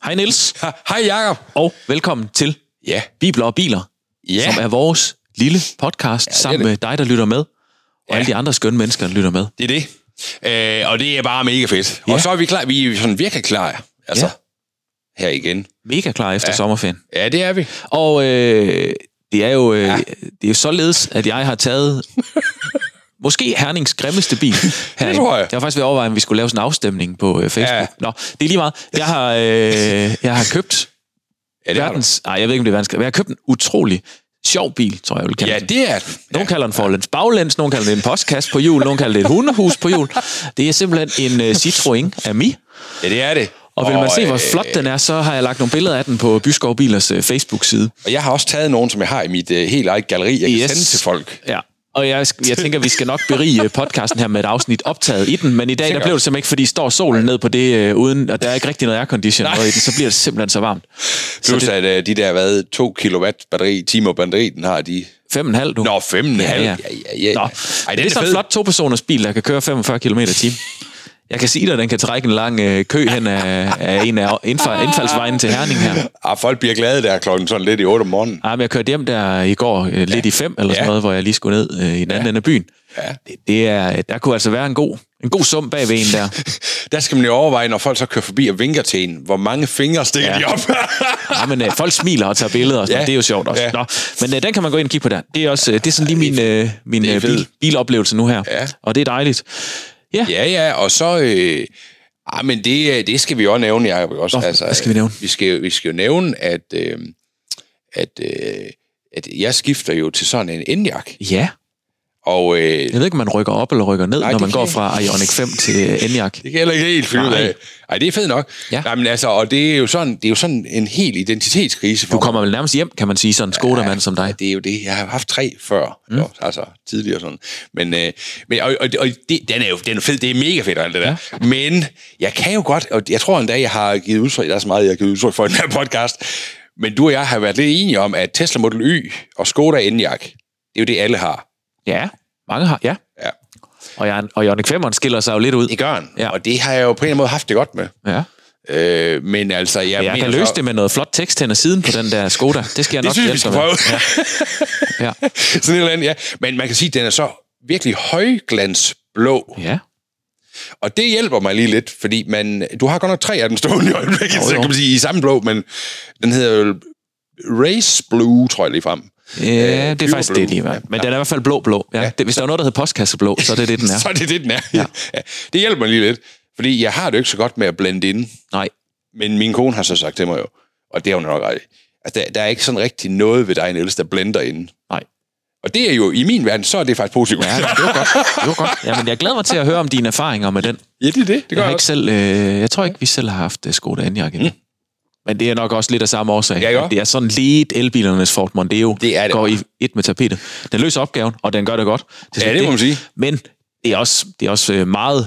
Hej Niels. Hej Jakob. Og velkommen til Bibler og Biler, som er vores lille podcast sammen med dig, der lytter med, og alle de andre skønne mennesker, der lytter med. Det er det. Og det er bare mega fedt. Og så er vi klar. Vi er sådan virkelig klar. Altså, her igen. Mega klar efter sommerferien. Ja, det er vi. Og det er jo det er således, at jeg har taget måske Hernings grimmeste bil her. Det tror jeg. Jeg var faktisk ved at overveje, om vi skulle lave sådan en afstemning på Facebook. Ja. Nå, det er lige meget. Jeg har købt verdens... Nej, jeg ved ikke, om det er verdens... Jeg har købt en utrolig sjov bil, tror jeg vil kalde den. Det er den. Nogle kalder den forlæns baglæns, nogle kalder den en postkasse på hjul, nogle kalder det et hundehus på hjul. Det er simpelthen en Citroën Ami. Ja, det er det. Og vil man se, hvor flot den er, så har jeg lagt nogle billeder af den på Byskov Bilers Facebook-side. Og jeg har også taget nogle, som jeg har i mit helt eget galleri, jeg kan sende til folk. Ja. Og jeg tænker, vi skal nok berige podcasten her med et afsnit optaget i den, men i dag der blev det simpelthen ikke, fordi står solen ned på det uden, og der er ikke rigtig noget aircondition i den, så bliver det simpelthen så varmt. Plus at de der 2 kilowatt timer batteri, den har de... 5,5 nu. Nå, 5,5. Ja. Nå, ej, det er sådan en flot 2-personers bil, der kan køre 45 km/t. Jeg kan sige dig, at den kan trække en lang kø hen af en af indfaldsvejen til Herning her. Folk bliver glade der klokken sådan lidt i 8 om morgenen. Ja, men jeg kørte hjem der i går lidt i 5 eller sådan noget, hvor jeg lige skulle ned i den anden ende af byen. Ja. Der kunne altså være en god sum bag ved en der. Der skal man jo overveje, når folk så kører forbi og vinker til en, hvor mange fingre stikker de op. Ja, men folk smiler og tager billeder og sådan noget. Det er jo sjovt også. Nå, men den kan man gå ind og kigge på der. Det er sådan lige min biloplevelse nu her. Ja. Og det er dejligt. Ja, og så... men det skal vi også nævne, Jacob. Også. Hvad skal vi nævne? Vi skal jo nævne, at jeg skifter jo til sådan en Enyaq. Ja. Og, jeg ved ikke, om man rykker op eller rykker ned, når man går fra Ioniq 5 til Enyaq. Det kan jeg heller ikke helt finde ud af. Ej, det er fedt nok. Ja. Nej, men altså, og det er jo sådan en helt identitetskrise for mig. Du kommer vel nærmest hjem, kan man sige, sådan en Skoda-mand som dig. Ja, det er jo det. Jeg har haft 3 før, altså tidligere sådan. Men den er jo fed. Det er mega fedt, alt det der. Ja. Men jeg kan jo godt, og jeg tror endda, jeg har givet udtryk, der er så meget, jeg har givet udtryk for i den her podcast, men du og jeg har været lidt enige om, at Tesla Model Y og Skoda Enyaq, det er jo det, alle har. Ja, mange har, ja. Og Ioniq 5'eren skiller sig jo lidt ud. Det gør den, og det har jeg jo på en eller anden måde haft det godt med. Ja. Men altså... Jeg kan løse det med noget flot tekst hen ad siden på den der Skoda. Det skal jeg nok hjælpe dig med. Ja. Sådan et eller andet, ja. Men man kan sige, at den er så virkelig højglansblå. Ja. Og det hjælper mig lige lidt, fordi du har godt nok 3 af dem stående i øjeblikket, så kan man sige i samme blå, men den hedder jo Race Blue, tror jeg lige frem. Ja, det er faktisk det lige, men den er i hvert fald blå. Ja. Hvis der er noget, der hedder postkasseblå, så er det den er. Så er det den er. Ja. Det hjælper mig lige lidt, fordi jeg har det jo ikke så godt med at blende ind. Nej. Men min kone har så sagt til mig jo, og det er jo nok ret. Altså, der er ikke sådan rigtig noget ved dig, Niels, der blender ind. Nej. Og det er jo, i min verden, så er det faktisk positivt. Ja, det var godt. Jamen, jeg glæder mig til at høre om dine erfaringer med den. Ja, det gør jeg ikke selv. Jeg tror ikke, vi selv har haft Skoda Enyaq endnu. Men det er nok også lidt af samme årsag. Ja, det er sådan lidt elbilernes Ford Mondeo. Det går i et med tapetet. Den løser opgaven, og den gør det godt. Det må man sige. Men det er også meget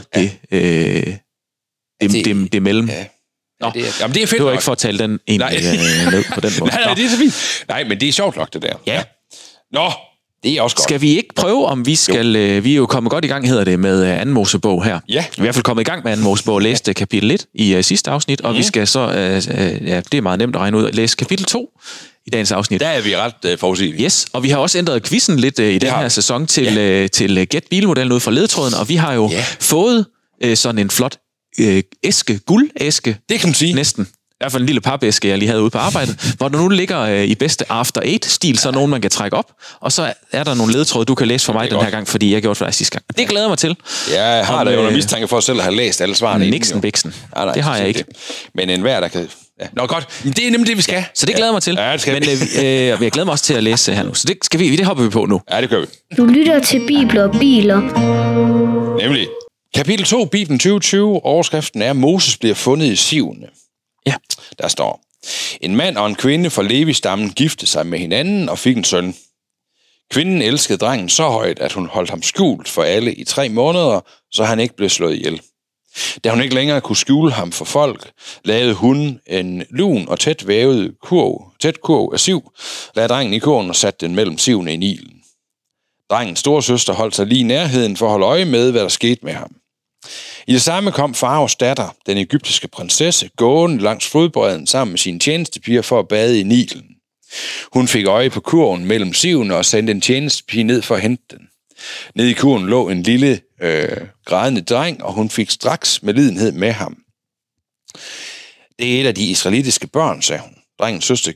det mellem. Ja. Jamen, det er fedt. Det var ikke for at tale den ned på den måde. Nej, det er så fint. Nej, men det er sjovt nok, det der. Ja. Nå, det er også godt. Skal vi ikke prøve, om vi skal... Vi er jo kommet godt i gang, hedder det, med Anden Mosebog her. Ja. Vi er i hvert fald kommet i gang med Anden Mosebog og læste kapitel 1 i sidste afsnit, og vi skal så... det er meget nemt at regne ud. Læse kapitel 2 i dagens afsnit. Der er vi ret forudsigelige. Yes, og vi har også ændret quizzen lidt i den her sæson til Gæt Bilmodellen ud fra ledetråden, og vi har jo fået sådan en flot guldæske. Det kan man sige. Næsten. I hvert fald en lille papæske, jeg lige havde ude på arbejdet, hvor der nu ligger i bedste After 8-stil, så nogen, man kan trække op. Og så er der nogle ledetråde, du kan læse for mig den her gang, fordi jeg gjorde det sidste gang. Det glæder mig til. Ja, jeg har da jo en mistanke for at selv have læst alle svarene. Nixon Bixen. Det har jeg ikke. Men enhver, der kan... Ja. Nå godt, men det er nemlig det, vi skal. Så det glæder mig til. Ja, det skal men jeg glæder mig også til at læse her nu. Så det hopper vi på nu. Ja, det gør vi. Du lytter til Bibler og Biler. Nemlig. Kapitel 2, Bibelen 2020, overskriften er, Moses bliver fundet i sivene. Ja. Der står, en mand og en kvinde fra Levi-stammen giftede sig med hinanden og fik en søn. Kvinden elskede drengen så højt, at hun holdt ham skjult for alle i 3 måneder, så han ikke blev slået ihjel. Da hun ikke længere kunne skjule ham for folk, lavede hun en lun og tæt kurv af siv, lagde drengen i kurven og satte den mellem sivene i Nilen. Drengens storesøster holdt sig lige i nærheden for at holde øje med, hvad der skete med ham. I det samme kom Faraos datter, den egyptiske prinsesse, gående langs flodbredden sammen med sine tjenestepiger for at bade i Nilen. Hun fik øje på kurven mellem sivene og sendte en tjenestepige ned for at hente den. Nede i kurven lå en lille grædende dreng, og hun fik straks medlidenhed med ham. Det er et af de israelitiske børn, sagde hun. Drengens søster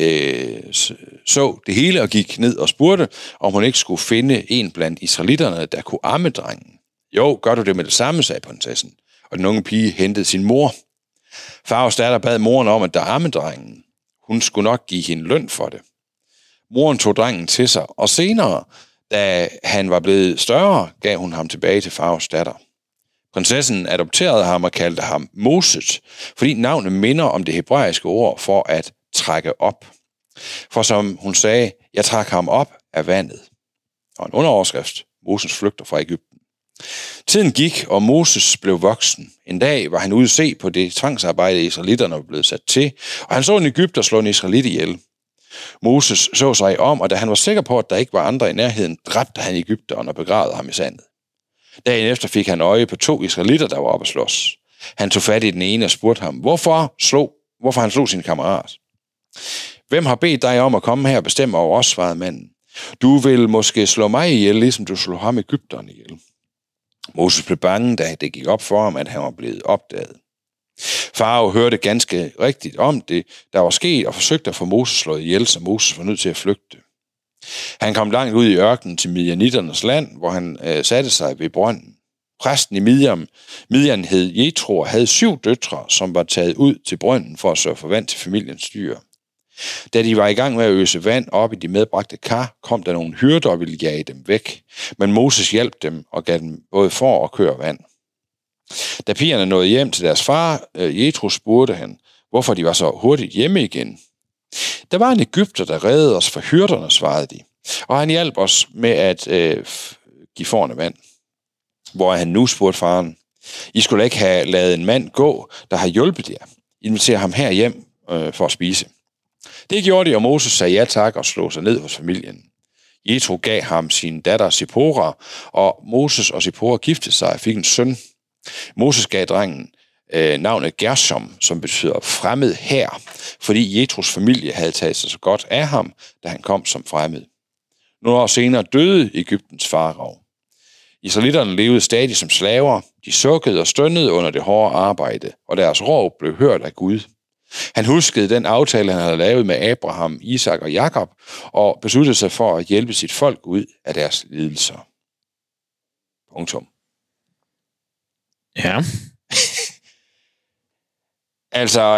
så det hele og gik ned og spurgte, om hun ikke skulle finde en blandt israelitterne, der kunne amme drengen. Jo, gør du det med det samme, sagde prinsessen, og den unge pige hentede sin mor. Faraos datter bad moren om, at der amme drengen. Hun skulle nok give hende løn for det. Moren tog drengen til sig, og senere, da han var blevet større, gav hun ham tilbage til Faraos datter. Prinsessen adopterede ham og kaldte ham Moses, fordi navnet minder om det hebraiske ord for at trække op. For som hun sagde, jeg trak ham op af vandet. Og en underoverskrift, Moses flygter fra Egypten. Tiden gik, og Moses blev voksen. En dag var han ude at se på det tvangsarbejde, israelitterne var blevet sat til, og han så en egypter slå en israelit ihjel. Moses så sig om, og da han var sikker på, at der ikke var andre i nærheden, dræbte han egypteren og begravede ham i sandet. Dagen efter fik han øje på 2 israelitter, der var oppe at slås. Han tog fat i den ene og spurgte ham, hvorfor han slog sin kammerat. Hvem har bedt dig om at komme her og bestemme over os, svarede manden. Du vil måske slå mig ihjel, ligesom du slog ham egypteren ihjel. Moses blev bange, da det gik op for ham, at han var blevet opdaget. Farao hørte ganske rigtigt om det, der var sket, og forsøgte at få Moses slået ihjel, så Moses var nødt til at flygte. Han kom langt ud i ørkenen til Midianiternes land, hvor han satte sig ved brønden. Præsten i Midian hed Jetro og havde 7 døtre, som var taget ud til brønden for at sørge for vand til familiens dyr. Da de var i gang med at øse vand op i de medbragte kar, kom der nogle hyrder og ville jage dem væk. Men Moses hjalp dem og gav dem både for og kør vand. Da pigerne nåede hjem til deres far, Jetro, spurgte han, hvorfor de var så hurtigt hjemme igen. Der var en egypter, der reddede os for hyrderne, svarede de. Og han hjalp os med at give forne vand. Hvor han nu spurgte faren, I skulle ikke have ladet en mand gå, der har hjulpet jer. Inviter ham her hjem for at spise. Det gjorde de, og Moses sagde ja tak og slog sig ned hos familien. Jetro gav ham sin datter Zipporah, og Moses og Zipporah giftede sig og fik en søn. Moses gav drengen navnet Gershom, som betyder fremmed hær, fordi Jetros familie havde taget sig så godt af ham, da han kom som fremmed. Nogle år senere døde Egyptens farao. Israelitterne levede stadig som slaver, de sukkede og stønnede under det hårde arbejde, og deres råb blev hørt af Gud. Han huskede den aftale, han havde lavet med Abraham, Isak og Jakob, og besluttede sig for at hjælpe sit folk ud af deres lidelser. Punktum. Ja. Altså,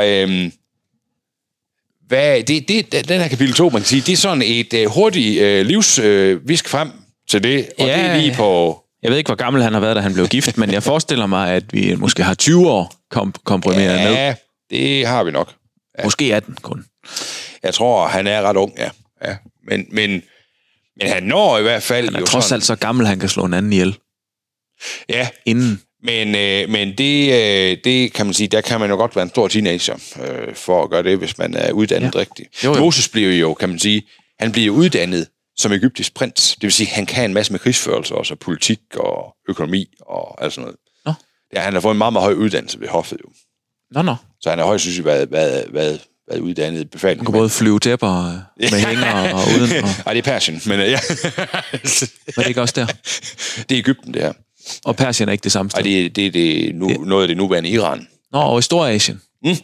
den her kapitel 2, man kan sige, det er sådan et hurtigt livsvisk frem til det, og ja, det er lige på... Jeg ved ikke, hvor gammel han har været, da han blev gift, men jeg forestiller mig, at vi måske har 20 år komprimeret ned. Ja, det har vi nok. Ja. Måske 18 kun. Jeg tror, han er ret ung, ja. Men han når i hvert fald... Han er trods alt så gammel, han kan slå en anden ihjel. Ja. Inden. Men det kan man sige, der kan man jo godt være en stor teenager for at gøre det, hvis man er uddannet rigtigt. Jo. Moses bliver jo, kan man sige, han bliver uddannet som egyptisk prins. Det vil sige, han kan en masse med krigsførelse, også politik og økonomi og alt sådan noget. Nå. Ja, han har fået en meget, meget høj uddannelse ved hoffet jo. Nå. Så han har højst synes været uddannet befaling. Han kan både flyve tæpper med hænger og uden. Ej, det er Persien, men ja. Var det ikke også der? Det er Egypten, det her. Og Persien er ikke det samme sted? Ej, det er noget af det nuværende Iran. Nå, og i Storasien.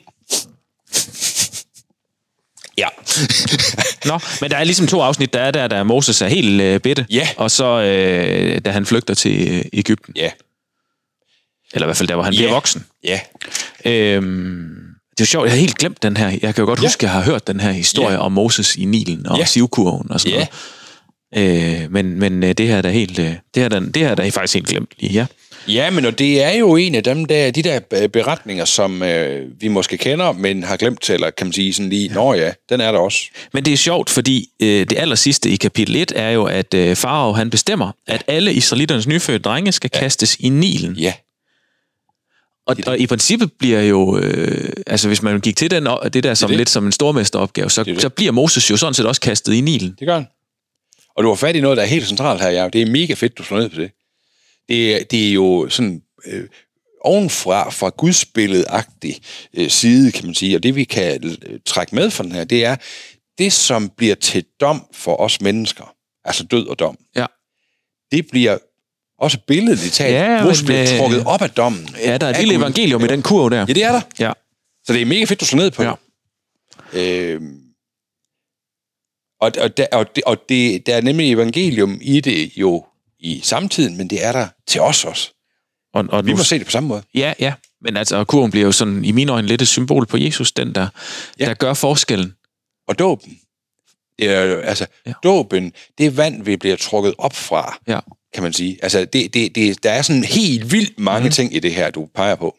Ja. Nå, men der er ligesom 2 afsnit. Der er Moses er helt bitte. Ja. Og så da han flygter til Egypten. Ja. Eller i hvert fald der, hvor han bliver voksen. Ja. Det er jo sjovt, jeg har helt glemt den her. Jeg kan jo godt huske, at jeg har hørt den her historie om Moses i Nilen og Sivkurven og sådan noget. Men det her er da helt, det her er da faktisk helt glemt lige, ja. Ja, men og det er jo en af dem de der beretninger, som vi måske kender, men har glemt, eller kan man sige sådan lige, den er der også. Men det er sjovt, fordi det allersidste i kapitel 1 er jo, at Farao han bestemmer, at alle israeliternes nyfødte drenge skal kastes i Nilen. Ja. Og i princippet bliver jo, altså hvis man gik til det der som lidt som en stormesteropgave, så bliver Moses jo sådan set også kastet i Nilen. Det gør han. Og du har fat i noget, der er helt centralt her, ja. Det er mega fedt, du slår ned på det. Det er jo sådan ovenfra, fra gudsbilledet-agtig side, kan man sige, og det vi kan trække med fra den her, det er, det som bliver til dom for os mennesker, altså død og dom, det bliver også billedligt talt, hvor bliver trukket op af dommen. Ja, der er et lille evangelium i den kurv der. Ja, det er der. Ja. Så det er mega fedt, du slår ned på det. Der er nemlig evangelium i det jo i samtiden, men det er der til os også. Og vi må se det på samme måde. Ja. Men altså, kurven bliver jo sådan, i mine øjne, lidt et symbol på Jesus, den der gør forskellen. Og dåben. Dåben, det er vand, vi bliver trukket op fra, kan man sige. Altså, der er sådan helt vildt mange ting i det her, du peger på.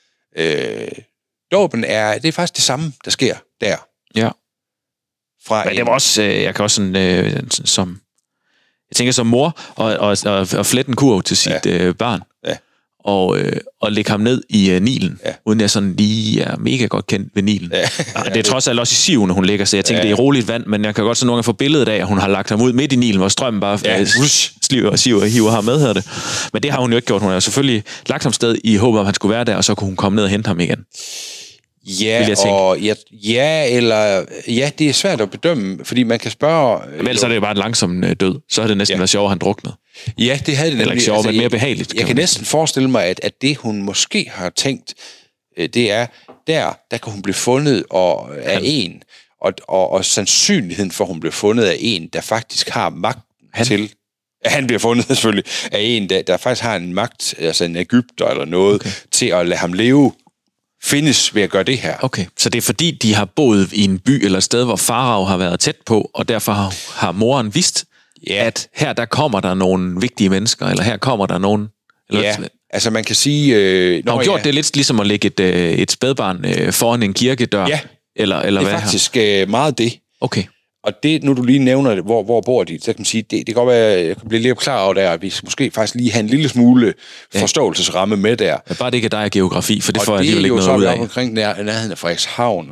Dåben det er faktisk det samme, der sker der. Ja. Men det var også, jeg kan også sådan, som, jeg tænker som mor, og flette en kurv til sit barn. Ja. Og lægge ham ned i Nilen, uden jeg sådan lige er mega godt kendt ved Nilen. Ja. Det er trods alt også i Sivene, hun ligger, så jeg tænker, det er roligt vand, men jeg kan godt sådan nogle gange få billedet af, at hun har lagt ham ud midt i Nilen, hvor strømmen bare sliver og siver og hiver ham med, hedder det. Men det har hun jo ikke gjort. Hun har selvfølgelig lagt ham sted i håb om, at han skulle være der, og så kunne hun komme ned og hente ham igen. Ja, det er svært at bedømme, fordi man kan spørge... Men ellers er det jo bare en langsom død. Så har det næsten været sjovt, at han druknede. Ja, det havde det nemlig. Eller ikke sjovt, men mere behageligt. Jeg kan næsten forestille mig, at det hun måske har tænkt, det er, der kan hun blive fundet af en, og sandsynligheden for, at hun bliver fundet af en, der faktisk har magten til... Han bliver fundet selvfølgelig af en, der faktisk har en magt, altså en egypter eller noget, til at lade ham leve, findes ved at gøre det her. Okay, så det er fordi, de har boet i en by eller et sted, hvor farao har været tæt på, og derfor har moren vidst, at her der kommer der nogle vigtige mennesker, eller her kommer der nogen... Eller altså man kan sige... har hun gjort det lidt ligesom at lægge et spædbarn foran en kirkedør? Ja, eller det er faktisk meget det. Okay. Og det, nu du lige nævner det, hvor bor de, så kan man sige, det kan godt være, jeg kan blive lidt klar over der, at vi måske faktisk lige have en lille smule forståelsesramme med der. Ja, bare det ikke er dig af geografi, for det får jeg alligevel ikke noget ud af. Og det er jo så omkring nærheden af Frederikshavn.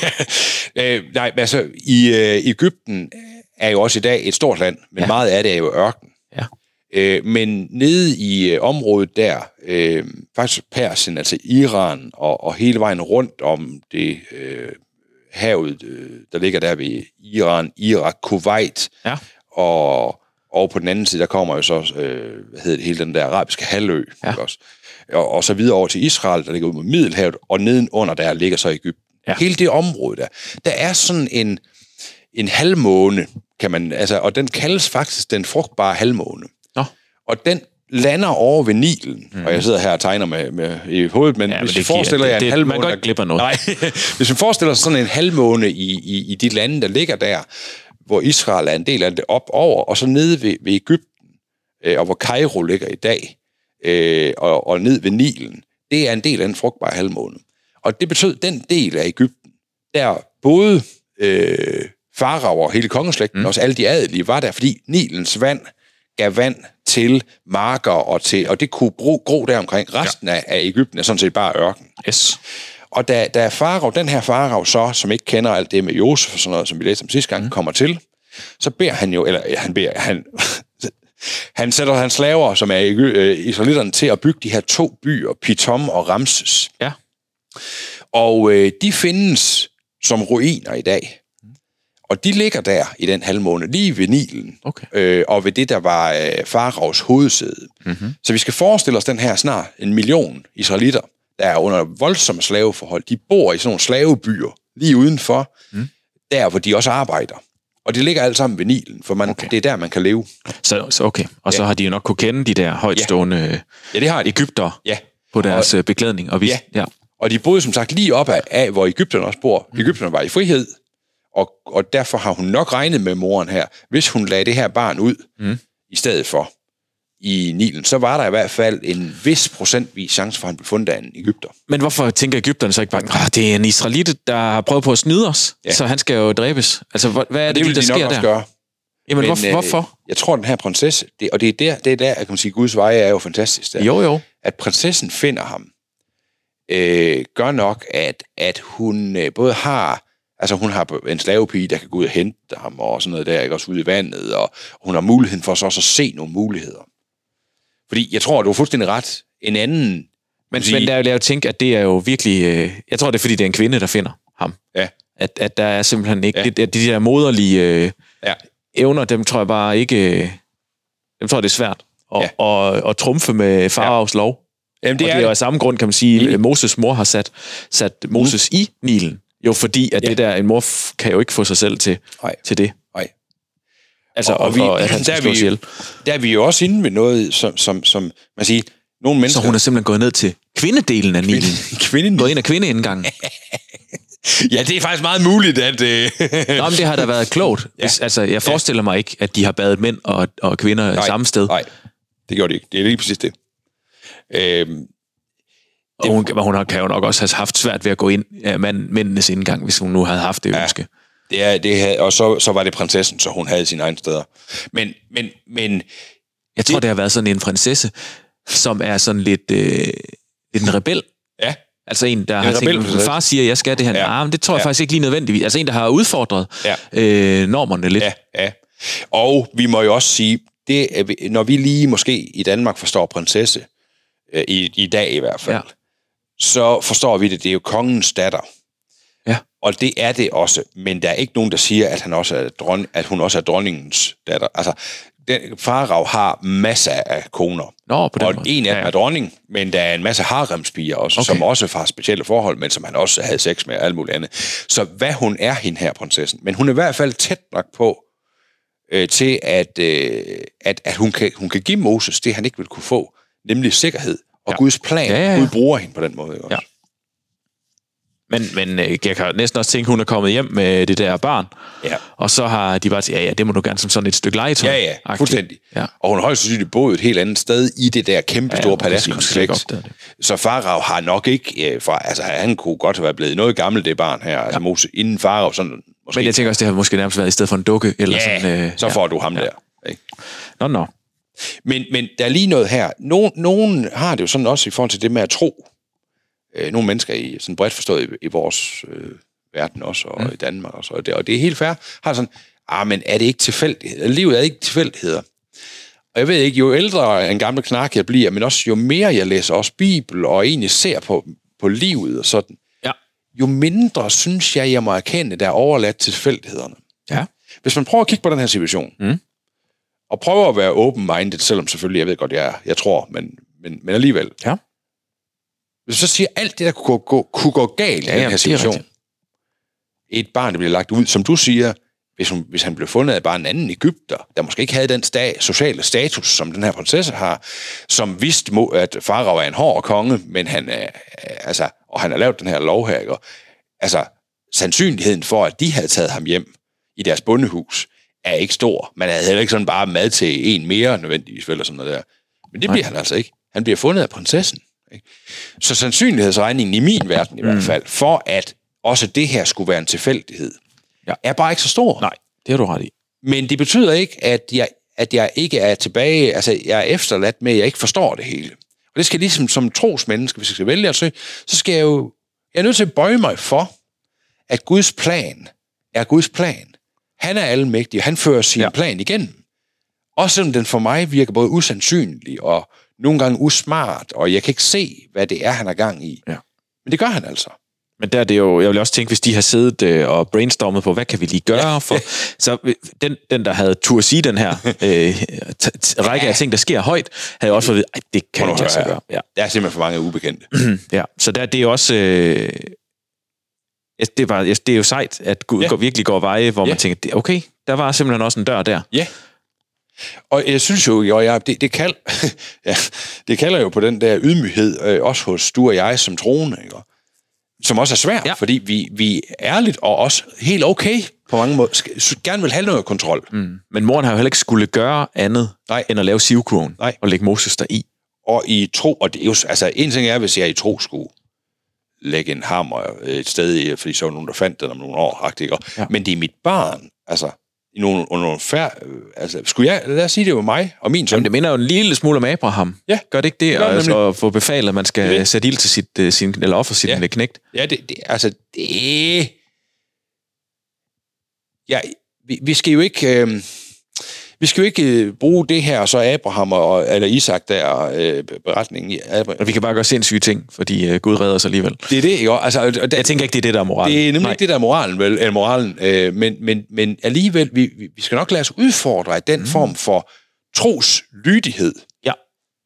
Nej, altså i Egypten er jo også i dag et stort land, men meget af det er jo ørken. Ja. Men nede i området der, faktisk Persien, altså Iran og hele vejen rundt om det... havet, der ligger der ved Iran, Irak, Kuwait, og på den anden side, der kommer jo så, hele den der arabiske halvø, også, og så videre over til Israel, der ligger ud mod Middelhavet, og nedenunder der ligger så Egypten. Ja. Hele det område der er sådan en halvmåne, kan man, altså, og den kaldes faktisk den frugtbare halvmåne. Og den lander over ved Nilen, og jeg sidder her og tegner med i hovedet, men hvis vi forestiller jer en halvmåne... Man kan ikke glipper noget. Nej, hvis vi forestiller sådan en halvmåne i de lande, der ligger der, hvor Israel er en del af det op over, og så nede ved Egypten, og hvor Kairo ligger i dag, og ned ved Nilen, det er en del af en frugtbar halvmåne. Og det betød, den del af Egypten, der både farao og hele kongeslægten, også alle de adelige, var der, fordi Nilens vand gav vand til marker og det kunne gro der omkring. Resten af Egypten er sådan set bare ørken. Yes. Og da den her farao så, som ikke kender alt det med Josef og sådan noget, som vi læste om sidste gang, kommer til, så beder han jo, han sætter hans slaver, som er israelitterne, til at bygge de her 2 byer, Pitom og Ramses. Ja. Og de findes som ruiner i dag. Og de ligger der i den halvmåne, lige ved Nilen, og ved det, der var faraos hovedsæde. Mm-hmm. Så vi skal forestille os den her snart 1 million israelitter, der er under voldsomme slaveforhold. De bor i sådan nogle slavebyer lige udenfor, der hvor de også arbejder. Og de ligger alle sammen ved Nilen, for det er der, man kan leve. Så okay. Og så har de jo nok kunne kende de der højtstående egypter på deres beklædning. Og og de boede som sagt lige op af hvor Egypterne også bor. Egypterne var i frihed. Og derfor har hun nok regnet med moren her, hvis hun lagde det her barn ud i stedet for i Nilen, så var der i hvert fald en vis procentvis chance for, at han blev fundet af en egypter. Men hvorfor tænker egypterne så ikke bare, det er en israelit, der har prøvet på at snyde os, så han skal jo dræbes? Altså, hvad er det der sker der? Gøre. Jamen, hvorfor? Jeg tror, den her prinsesse, og det er der, jeg kan sige, Guds veje er jo fantastisk. Der, jo. At prinsessen finder ham, gør nok, at hun både har... Altså, hun har en slavepige, der kan gå ud og hente ham, og sådan noget der, ikke også ude i vandet, og hun har muligheden for så også at se nogle muligheder. Fordi jeg tror, du er fuldstændig ret. en anden... Men der vil jeg jo tænke, at det er jo virkelig... jeg tror, det er, fordi det er en kvinde, der finder ham. Ja. At der er simpelthen ikke... De der moderlige evner, dem tror jeg bare ikke... dem tror jeg, det er svært at trumfe med Faraos lov. Jamen, det er jo af samme grund, kan man sige, at Moses mor har sat Moses i Nilen. Jo, fordi at det der, en mor kan jo ikke få sig selv til det. Nej. Altså, der er vi jo også inde ved noget, som man siger, nogle mennesker... Så hun er simpelthen gået ned til kvindedelen af Nilen. Gået ind af kvindeindgangen. Ja, det er faktisk meget muligt, at... Nå, men det har da været klogt. Altså, jeg forestiller mig ikke, at de har badet mænd og kvinder samme sted. Nej, det gjorde de ikke. Det er lige præcis det. Hun kan jo nok også have haft svært ved at gå ind af mændenes indgang, hvis hun nu havde haft det ønske. Og så var det prinsessen, så hun havde sine egne steder. Men jeg tror, det har været sådan en prinsesse, som er sådan lidt en rebel. Ja. Altså en, der har tænkt, far siger, jeg skal det her. Ja. Men det tror jeg faktisk ikke lige nødvendigvis. Altså en, der har udfordret normerne lidt. Ja. Og vi må jo også sige, når vi lige måske i Danmark forstår prinsesse, i dag i hvert fald, så forstår vi det er jo kongens datter. Ja. Og det er det også, men der er ikke nogen, der siger, at hun også er dronningens datter. Altså, Farao har masser af koner. Nå, på den og måde. En af dem er dronning, men der er en masse haremspiger også, som også har specielle forhold, men som han også havde sex med og alt muligt andet. Så hvad hun er, hende her prinsessen. Men hun er i hvert fald tæt nok på, til at hun kan give Moses det, han ikke vil kunne få, nemlig sikkerhed og Guds plan. Gud bruger hende på den måde. Også. Ja. Men jeg kan næsten også tænke, hun er kommet hjem med det der barn, og så har de bare sagt, det må du gerne som sådan et stykke legetøj. Ja, fuldstændig. Ja. Og hun har højst sandsynligt boet et helt andet sted i det der kæmpe store paladskompleks. Så Farao har nok ikke, han kunne godt have været blevet noget gammelt, det barn her, altså Moses, inden Farao sådan... Måske. Men jeg tænker også, det har måske nærmest været i stedet for en dukke, eller sådan... så får du ham der. Ikke? Nå. Men der er lige noget her. Nogen har det jo sådan også i forhold til det med at tro. Nogle mennesker i sådan bredt forstået i vores verden også, og i Danmark også, og det er helt fair, har sådan, men er det ikke tilfældighed? Livet er ikke tilfældigheder. Og jeg ved ikke, jo ældre en gammel knak jeg bliver, men også jo mere jeg læser også Bibel, og egentlig ser på livet og sådan, jo mindre synes jeg må erkende, der er overladt til tilfældighederne. Ja. Hvis man prøver at kigge på den her situation, og prøver at være open-minded, selvom selvfølgelig, jeg ved godt, jeg tror, men alligevel. Ja. Hvis du så siger, alt det, der kunne gå galt i den her situation, et barn, der bliver lagt ud, som du siger, hvis han blev fundet af bare en anden egypter, der måske ikke havde den sociale status, som den her prinsesse har, som vidste, at Farao er en hård konge, men han har lavet den her lov her, ikke? Altså, sandsynligheden for, at de havde taget ham hjem i deres bondehus, er ikke stor. Man havde heller ikke sådan bare mad til en mere nødvendigvis, eller sådan noget der. Men det bliver han altså ikke. Han bliver fundet af prinsessen. Ikke? Så sandsynlighedsregningen i min verden i hvert fald, for at også det her skulle være en tilfældighed, er bare ikke så stor. Nej, det har du ret i. Men det betyder ikke, at jeg ikke er tilbage, altså jeg er efterladt med, at jeg ikke forstår det hele. Og det skal ligesom som trosmenneske, hvis jeg skal vælge, så skal jeg er nødt til at bøje mig for, at Guds plan er Guds plan. Han er almægtig, og han fører sin plan igennem. Også selvom den for mig virker både usandsynlig og nogle gange usmart, og jeg kan ikke se, hvad det er, han har gang i. Ja. Men det gør han altså. Men der er det jo, jeg vil også tænke, hvis de har siddet og brainstormet på, hvad kan vi lige gøre for... Så den der havde tur sige den her række af ting, der sker højt, havde jo også fået at vide, det kan ikke lade sig gøre. Ja. Der er simpelthen for mange ubekendte. Ja, så det er også... det er jo sejt, at Gud virkelig går veje, hvor man tænker, okay, der var simpelthen også en dør der. Ja. Og jeg synes jo, det kalder jo på den der ydmyghed, også hos du og jeg som troende, ikke? Som også er svært, fordi vi ærligt og også helt okay på mange måder gerne vil have noget kontrol. Men moren har jo heller ikke skulle gøre andet end at lave sivkurven og lægge Moses deri. Og i tro, og det er jo, altså en ting er, hvis jeg i tro skulle lægge en hammer et sted, fordi så var nogen, der fandt den om nogle år, ikke? Men det er mit barn, altså i nogle lad os sige, det var mig og min søn. Jamen, det minder jo en lille smule om Abraham. Ja. Gør det ikke det? Og få befalet, at man skal sætte ild til eller offer sit knægt. Ja, vi skal jo ikke... vi skal jo ikke bruge det her, og så Abraham eller Isak der, beretningen i Abraham. Og vi kan bare gøre sindssyge ting, fordi Gud redder os alligevel. Det er det, ikke? Altså, jeg tænker ikke, det er det, der er moralen. Det er nemlig ikke det, der er moralen, vel? Eller moralen, men alligevel, vi skal nok lade os udfordre af den form for troslydighed. Ja.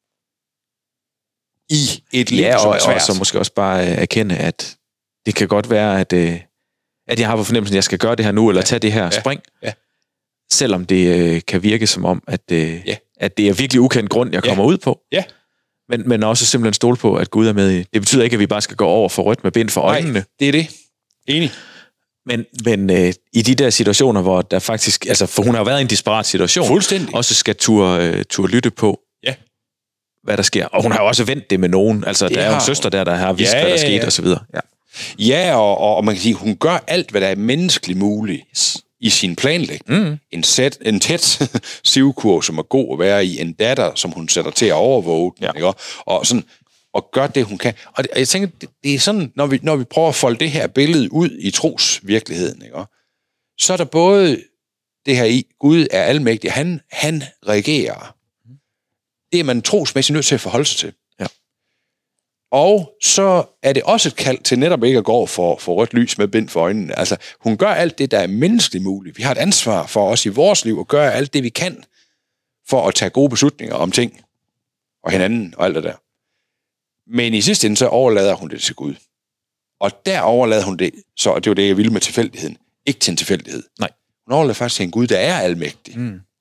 I et liv, ja, som er svært. Og så måske også bare erkende, at det kan godt være, at jeg har på fornemmelsen, at jeg skal gøre det her nu, eller tage det her spring. Ja. Selvom det kan virke som om, at det er virkelig ukendt grund, jeg kommer ud på. Ja. Men også simpelthen stole på, at Gud er med i. Det betyder ikke, at vi bare skal gå over for rødt med bind for øjnene. Nej, det er det. Enig. Men i de der situationer, hvor der faktisk... Altså, for hun har været i en desperat situation. Fuldstændig. Også skal turde lytte på, hvad der sker. Og hun har også vendt det med nogen. Altså, der er jo en søster der har vist, hvad der skete, og så videre. Ja, og man kan sige, hun gør alt, hvad der er menneskeligt muligt i sin planlægning. En tæt sivkurv, som er god at være i. En datter, som hun sætter til at overvåge. Ikke? Og sådan... og gør det, hun kan. Og jeg tænker, det er sådan, når vi prøver at folde det her billede ud i trosvirkeligheden, ikke? Så er der både det her i, Gud er almægtig, han reagerer. Det er man trosmæssigt nødt til at forholde sig til. Ja. Og så er det også et kald til netop ikke at gå for rødt lys med bind for øjnene. Altså, hun gør alt det, der er menneskeligt muligt. Vi har et ansvar for os i vores liv at gøre alt det, vi kan, for at tage gode beslutninger om ting, og hinanden og alt det der. Men i sidste ende, så overlader hun det til Gud. Og der overlader hun det, så det var det, jeg ville med tilfældigheden. Ikke til en tilfældighed. Nej. Hun overlader faktisk til en Gud, der er almægtig.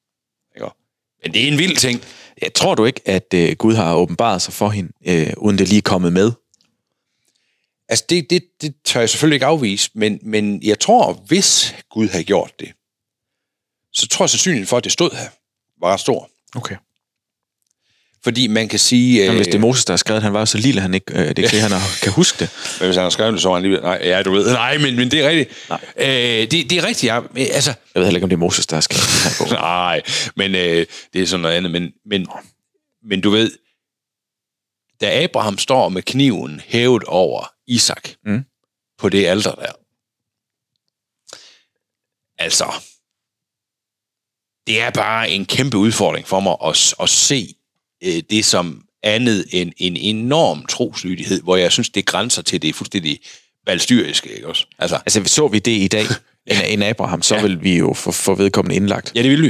Men det er en vild ting. Jeg tror du ikke, at Gud har åbenbaret sig for hende, uden det lige er kommet med? Altså, det tør jeg selvfølgelig ikke afvise, men jeg tror, hvis Gud havde gjort det, så tror jeg sandsynligheden for, at det stod her, var ret stor. Okay. Fordi man kan sige... Jamen, hvis det er Moses, der har skrevet, han var jo så lille, han ikke, det er ikke han kan huske det. Men hvis han har skrevet det, så var han lige... Nej, ja, du ved. Nej, men det er rigtigt. Det er rigtigt, ja. Altså, jeg ved heller ikke, om det er Moses, der har skrevet det her på. Nej, men det er sådan noget andet. Men du ved, da Abraham står med kniven hævet over Isak på det alter der, altså, det er bare en kæmpe udfordring for mig at se det som andet end en enorm troslydighed, hvor jeg synes, det grænser til det fuldstændig balstyriske, ikke også? Altså, så vi det i dag, en Abraham, så vil vi jo få vedkommende indlagt. Ja, det vil vi.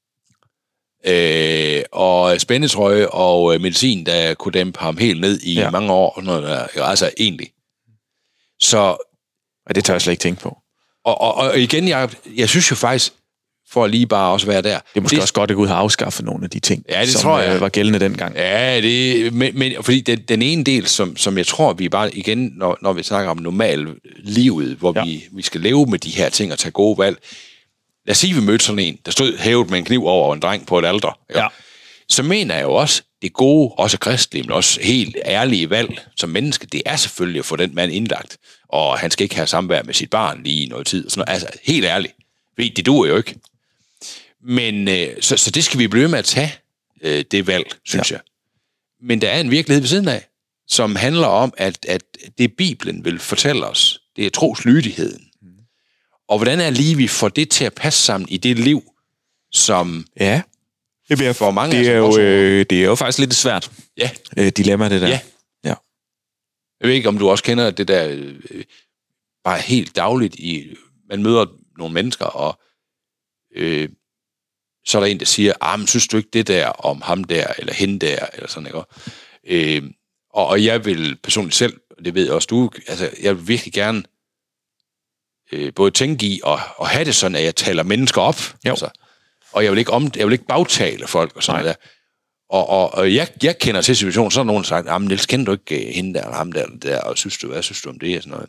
Og spændetrøje og medicin, der kunne dæmpe ham helt ned i mange år, og noget der, altså egentlig. Så... Og det tør jeg slet ikke tænke på. Og igen, jeg synes jo faktisk, for at lige bare også være der. Det er måske også godt, at Gud har afskaffet nogle af de ting, som tror jeg var gældende dengang. Ja, men fordi den ene del, som jeg tror, vi bare igen, når vi snakker om normal livet, hvor vi skal leve med de her ting og tage gode valg. Lad os sige, vi mødte sådan en, der stod hævet med en kniv over en dreng på et alter. Ja. Så mener jeg jo også, det gode, også kristelige, men også helt ærlige valg som menneske, det er selvfølgelig at få den mand indlagt. Og han skal ikke have samvær med sit barn lige i noget tid. Sådan noget. Altså, helt ærligt. Fordi det duer jo ikke. Men så det skal vi blive med at tage, det valg, synes jeg. Men der er en virkelighed ved siden af, som handler om, at det Bibelen vil fortælle os, det er troslydigheden. Og hvordan er lige, vi får det til at passe sammen i det liv, som det bliver for mange det er jo faktisk lidt svært. Dilemma, det der. Ja. Jeg ved ikke, om du også kender det der bare helt dagligt man møder nogle mennesker, og så er der en, der siger, men synes du ikke det der om ham der, eller hende der, eller sådan, ikke? Og jeg vil personligt selv, og det ved jeg også du, altså jeg vil virkelig gerne både tænke i og have det sådan, at jeg taler mennesker op. Altså, og jeg vil ikke bagtale folk og sådan der. Og jeg kender til situationen, så er nogen, der sagt, Niels, kender du ikke hende der, eller ham der, eller der, og hvad synes du om det, og sådan noget.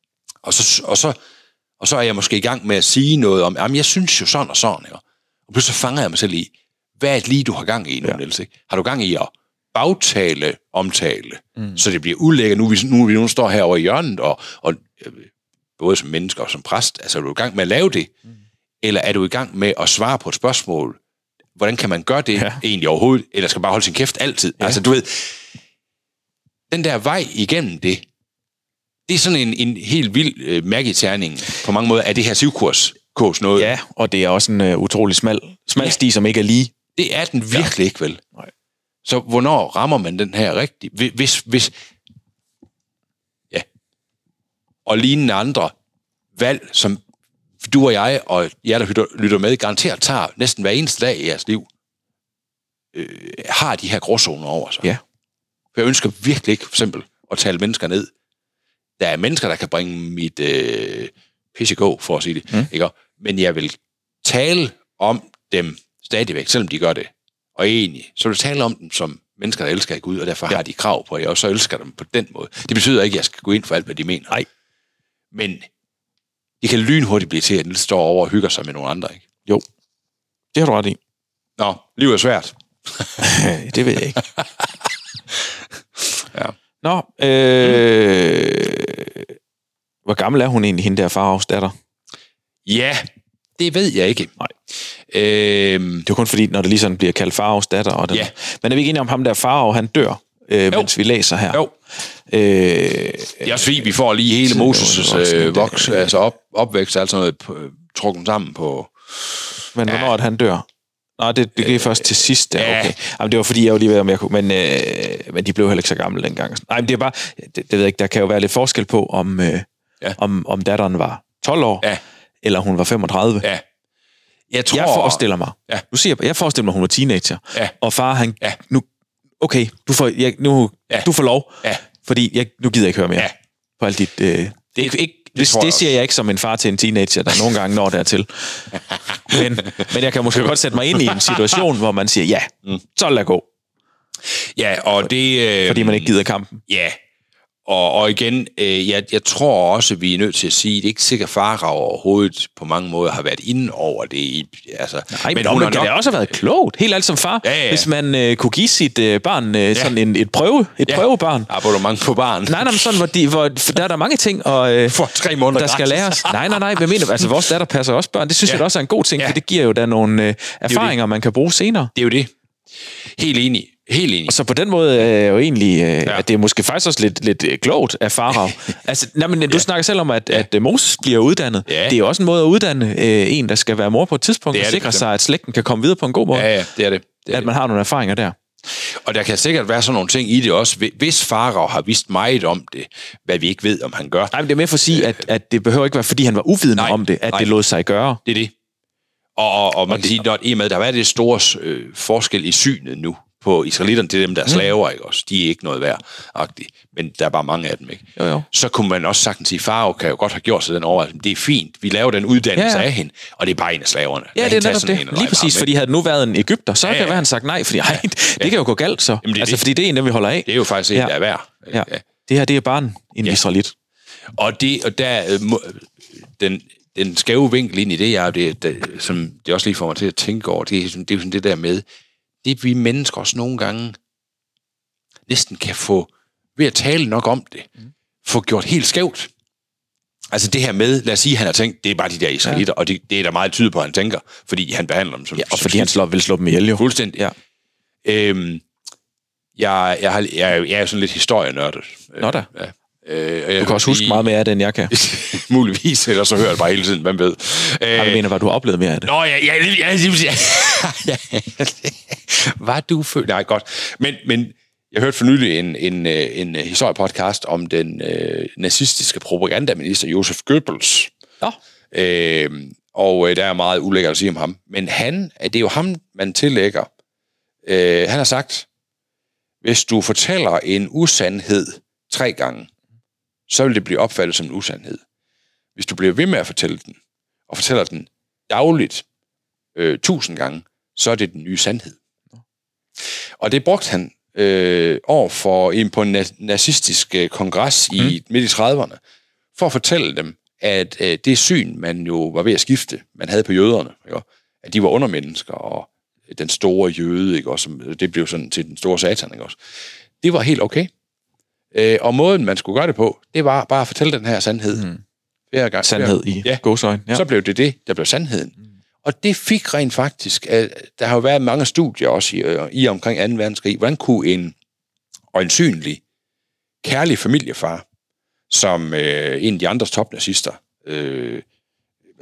Og så er jeg måske i gang med at sige noget om, jeg synes jo sådan og sådan, ikke? Og pludselig fanger jeg mig selv i, hvad er det lige, du har gang i nu, Niels, ikke? Har du gang i at bagtale, omtale, så det bliver ulækkert, nu vi står herovre i hjørnet, og både som mennesker og som præst, altså er du i gang med at lave det, eller er du i gang med at svare på et spørgsmål, hvordan kan man gøre det egentlig overhovedet, eller skal bare holde sin kæft altid? Altså du ved, den der vej igennem det er sådan en helt vild mærketerning på mange måder af det her sivkurs kås noget. Ja, og det er også en utrolig smal sti, som ikke er lige. Det er den virkelig ikke, vel? Nej. Så hvornår rammer man den her rigtigt? Hvis ja. Og lignende andre valg, som du og jeg, og jer, der lytter med, garanteret tager næsten hver eneste dag i jeres liv, har de her gråzoner over sig. Ja. For jeg ønsker virkelig ikke, for eksempel, at tale mennesker ned. Der er mennesker, der kan bringe mit pissegå, for at sige det. Ikke? Men jeg vil tale om dem stadigvæk, selvom de gør det. Og egentlig, så vil jeg tale om dem som mennesker, der elsker Gud, og derfor har de krav på, at jeg også elsker dem på den måde. Det betyder ikke, at jeg skal gå ind for alt, hvad de mener. Nej. Men de kan lynhurtigt blive til, at den står over og hygger sig med nogle andre, ikke? Jo, det har du ret i. Nå, livet er svært. Det ved jeg ikke. Ja. Nå, hvor gammel er hun egentlig, hende der Faraos datter? Ja, det ved jeg ikke. Nej. Det er kun fordi, når det lige sådan bliver kaldt Faraos datter. Og den, Ja. Men er vi ikke enige om ham der Farao, han dør, mens vi læser her? Jo. Det er også fordi, vi får lige hele Moses' opvækst, altså noget trukken sammen på... Men hvornår han dør? Nej, det er først til sidst. Der. Ja. Okay. Jamen, det var fordi, jeg var lige ved, om jeg kunne... Men de blev heller ikke så gamle dengang. Nej, men det er bare... Det ved jeg ikke, der kan jo være lidt forskel på, om datteren var 12 år, eller hun var 35. Ja. Jeg forestiller mig... Ja. Jeg forestiller mig, hun var teenager. Ja. Og far, han... Ja. Nu, okay, du får lov. Ja. Fordi nu gider jeg ikke høre mere på alt dit... Det siger jeg ikke som en far til en teenager, der nogle gange når dertil. Men jeg kan måske godt sætte mig ind i en situation, hvor man siger, så lad gå. Ja, og det... Fordi man ikke gider kampen. Ja, og igen, jeg tror også, vi er nødt til at sige, at det er ikke sikkert, at Farao overhovedet på mange måder har været inde over det. Nej, men hun kan da også have været klogt. Helt alt som far. Ja. Hvis man kunne give sit barn sådan et prøvebarn. Abonnement på barn. Nej, men sådan, hvor der er der mange ting, og, for 3 måneder der skal læres. Nej, hvad mener du? Altså, vores datter passer også børn. Det synes jeg også er en god ting, for det giver jo da nogle erfaringer, man kan bruge senere. Det er jo det. Helt enig. Og så på den måde er jo egentlig, at det er måske faktisk også lidt klogt af Farao. Altså, du snakker selv om, at Moses bliver uddannet. Ja. Det er jo også en måde at uddanne en, der skal være mor på et tidspunkt, og sikre sig, at slægten kan komme videre på en god måde. Ja, det er det. At man har nogle erfaringer der. Og der kan sikkert være sådan nogle ting i det også, hvis Farao har vidst meget om det, hvad vi ikke ved, om han gør. Nej, men det er med for at sige, at det behøver ikke være, fordi han var uvidende om det, at det lod sig gøre. Det er det. Og man kan sige, at i og med, der er det store forskel i synet nu, på israelitterne, det er dem, der er slaver, ikke også? De er ikke noget værd-agtigt, men der er bare mange af dem, ikke? Jo. Så kunne man også sagtens sige, Farao kan jo godt have gjort sig den overvejelse, det er fint, vi laver den uddannelse af hende, og det er bare en af slaverne. Ja, det er netop det. Lige præcis, fordi havde det nu været en egypter, så kan det være, han sagt nej, fordi det kan jo gå galt så. Jamen, fordi det er en, der vi holder af. Det er jo faktisk en, der er værd. Ja. Det her, det er bare en israelit. Og der den skæve vinkel ind i det, som det også lige får mig til at tænke over, det er jo sådan det der med, det vi mennesker også nogle gange næsten kan få, ved at tale nok om det, få gjort helt skævt. Altså det her med, lad os sige, han har tænkt, det er bare de der israelitter, og det er der meget tydeligt på, at han tænker, fordi han behandler dem som... Ja, og fordi han vil slå dem ihjel jo. Fuldstændig. Ja. Jeg er sådan lidt historienørdet. Nå da. Ja. Du kan også huske meget mere af det, end jeg kan. Muligvis, eller så hører jeg bare hele tiden, hvem ved. Jeg mener, du har oplevet mere af det. Nå, ja. Var du født? Nej, godt. Men jeg hørte for nylig en historiepodcast om den nazistiske propagandaminister Josef Goebbels. Ja. Og der er meget ulækkert at sige om ham. Men det er jo ham, man tillægger. Han har sagt, hvis du fortæller en usandhed 3 gange, så vil det blive opfattet som en usandhed. Hvis du bliver ved med at fortælle den, og fortæller den dagligt 1000 gange, så er det den nye sandhed. Og det brugte han på en nazistisk kongres midt i 30'erne, for at fortælle dem, at det syn, man jo var ved at skifte, man havde på jøderne, ikke? At de var undermennesker, og den store jøde, ikke? Også, det blev sådan til den store satan, ikke? Også. Det var helt okay. Og måden, man skulle gøre det på, det var bare at fortælle den her sandhed. Sandhed i gåseøjne. Ja. Så blev det, der blev sandheden. Og det fik rent faktisk, der har jo været mange studier også i omkring 2. verdenskrig, hvordan kunne en øjensynlig, kærlig familiefar, som en af de andres topnazister,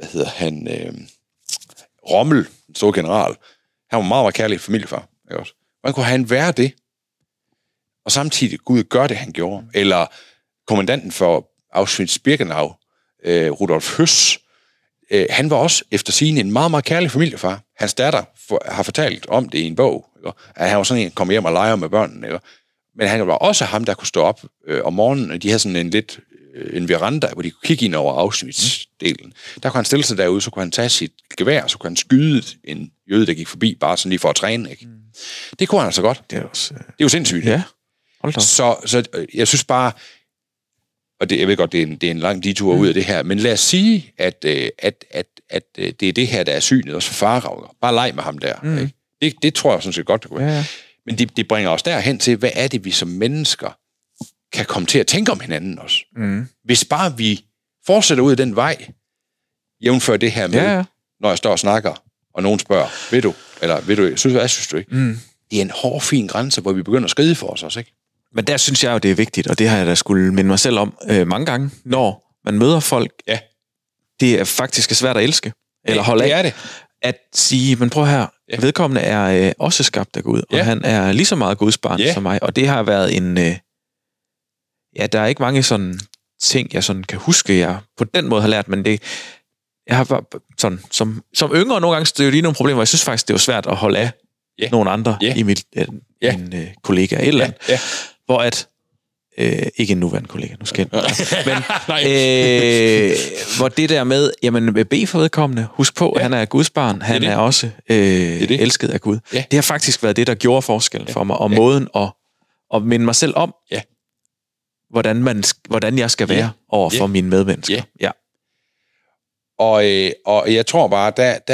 Rommel, en stor general, han var meget kærlig familiefar. Ikke også? Hvordan kunne han være det? Og samtidig Gud gør det, han gjorde. Eller kommandanten for Auschwitz-Birkenau, Rudolf Høss, han var også efter sigende en meget, meget kærlig familiefar. Hans datter har fortalt om det i en bog, ikke? At han var sådan en, kom hjem og leger med børnene. Ikke? Men han var også ham, der kunne stå op om morgenen, og de havde sådan en veranda, hvor de kunne kigge ind over Auschwitz-delen. Der kunne han stille sig derude, så kunne han tage sit gevær, så kunne han skyde en jøde, der gik forbi, bare sådan lige for at træne. Ikke? Det kunne han altså godt. Det er jo sindssygt. Ja. Så jeg synes bare, og det, jeg ved godt, det er en lang detur ud af det her, men lad os sige, at det er det her, der er synet, også for Farag. Bare leg med ham der. Ikke? Det tror jeg sådan set godt, det kunne være. Ja. Men det bringer os derhen til, hvad er det, vi som mennesker kan komme til at tænke om hinanden også. Hvis bare vi fortsætter ud af den vej, jævnfør det her med, når jeg står og snakker, og nogen spørger, ved du, synes du ikke? Det er en hård, fin grænse, hvor vi begynder at skride for os også, ikke? Men der synes jeg jo, det er vigtigt, og det har jeg da skulle minde mig selv om mange gange, når man møder folk, det er faktisk svært at elske, eller holde af. Det. At sige, men prøv her, vedkommende er også skabt af Gud, og han er lige så meget Guds barn som mig, og det har været en... der er ikke mange sådan ting, jeg sådan kan huske, jeg på den måde har lært, men det... Jeg har bare sådan, som yngre nogle gange støder lige nogle problemer, jeg synes faktisk, det er jo svært at holde af nogle andre i min kollega eller andet, hvor at ikke en nuværende kollega, nu skal jeg men hvor det der med, jamen bed for vedkommende, husk på, han er Guds barn, han er også elsket af Gud. Det har faktisk været det, der gjorde forskellen for mig, og måden at minde mig selv om, hvordan jeg skal være over for mine medmennesker. Ja. Og jeg tror bare,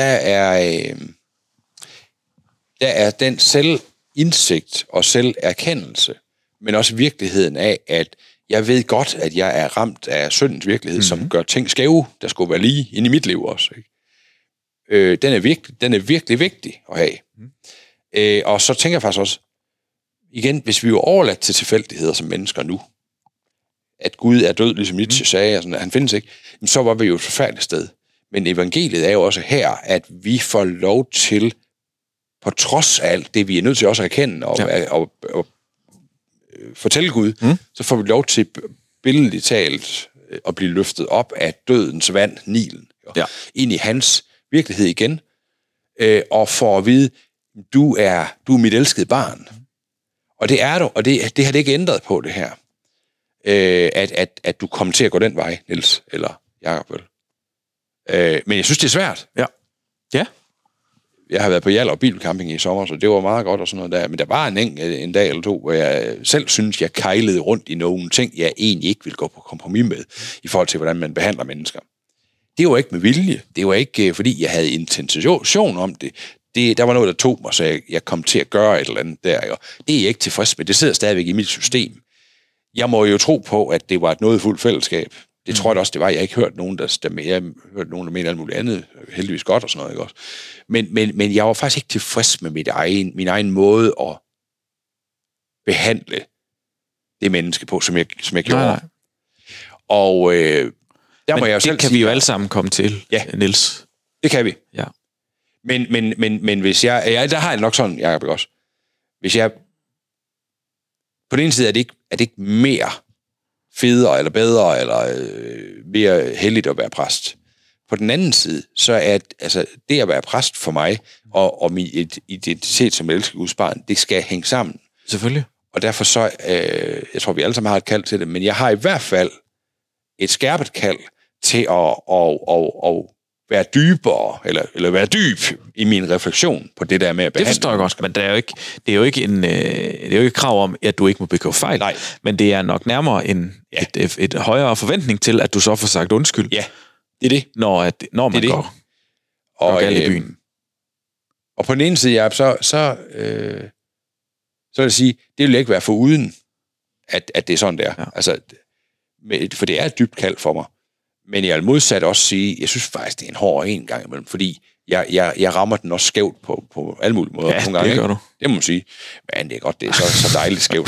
der er den selvindsigt og selverkendelse, men også virkeligheden af, at jeg ved godt, at jeg er ramt af syndens virkelighed, som gør ting skæve, der skulle være lige inde i mit liv også. Ikke? Den er virkelig vigtig at have. Og så tænker jeg faktisk også, igen, hvis vi er overladt til tilfældigheder som mennesker nu, at Gud er død, ligesom Nietzsche sagde, og sådan, at han findes ikke, så var vi jo et forfærdeligt sted. Men evangeliet er jo også her, at vi får lov til, på trods af alt det, vi er nødt til også at erkende og fortælle Gud, så får vi lov til billedligt talt at blive løftet op af dødens vand, Nilen, ind i hans virkelighed igen, og for at vide, du er mit elskede barn. Og det er du, og det har det ikke ændret på, det her. At du kommer til at gå den vej, Niels eller Jakob. Men jeg synes, det er svært. Ja. Jeg har været på Hjallerup Bibelcamping i sommer, så det var meget godt og sådan noget der. Men der var en dag eller to, hvor jeg selv synes, jeg kejlede rundt i nogle ting, jeg egentlig ikke ville gå på kompromis med, i forhold til, hvordan man behandler mennesker. Det var ikke med vilje. Det var ikke, fordi jeg havde intention om det. Der var noget, der tog mig, så jeg kom til at gøre et eller andet der. Og det er jeg ikke tilfreds med. Det sidder stadigvæk i mit system. Jeg må jo tro på, at det var et nådefuldt fællesskab. Det tror jeg også, det var. Jeg har ikke hørt nogen, jeg har hørt nogen, der mener alt muligt andet. Heldigvis godt og sådan noget, ikke også? Men jeg var faktisk ikke tilfreds med min egen måde at behandle det menneske på, som jeg gjorde. Nej. Og der må jeg jo selv kan vi jo alle sammen komme til, Niels. Det kan vi. Ja. Men hvis jeg... der har jeg nok sådan, Jacob, også. Hvis jeg... På den ene side er det ikke mere federe eller bedre eller mere heldigt at være præst. På den anden side, så er det at være præst for mig og min identitet som elsker Guds barn, det skal hænge sammen. Selvfølgelig. Og derfor så, jeg tror vi alle sammen har et kald til det, men jeg har i hvert fald et skærpet kald til at være dybere, eller være dyb i min refleksion på det der med at behandle. Det forstår jeg godt, men det er jo ikke et krav om, at du ikke må begå fejl. Nej. Men det er nok nærmere et højere forventning til, at du så får sagt undskyld. Ja, det er det. Når man går galt i byen. Og på den ene side, så vil jeg sige, det vil ikke være for uden, at det er sådan der. Ja. Altså, for det er et dybt kald for mig. Men jeg vil modsat også sige, jeg synes faktisk, det er en hård en gang imellem, fordi jeg rammer den også skævt på alle mulige måder. Ja, nogle gange, det gør du. Det må man sige. Men det er godt, det er så dejligt skævt.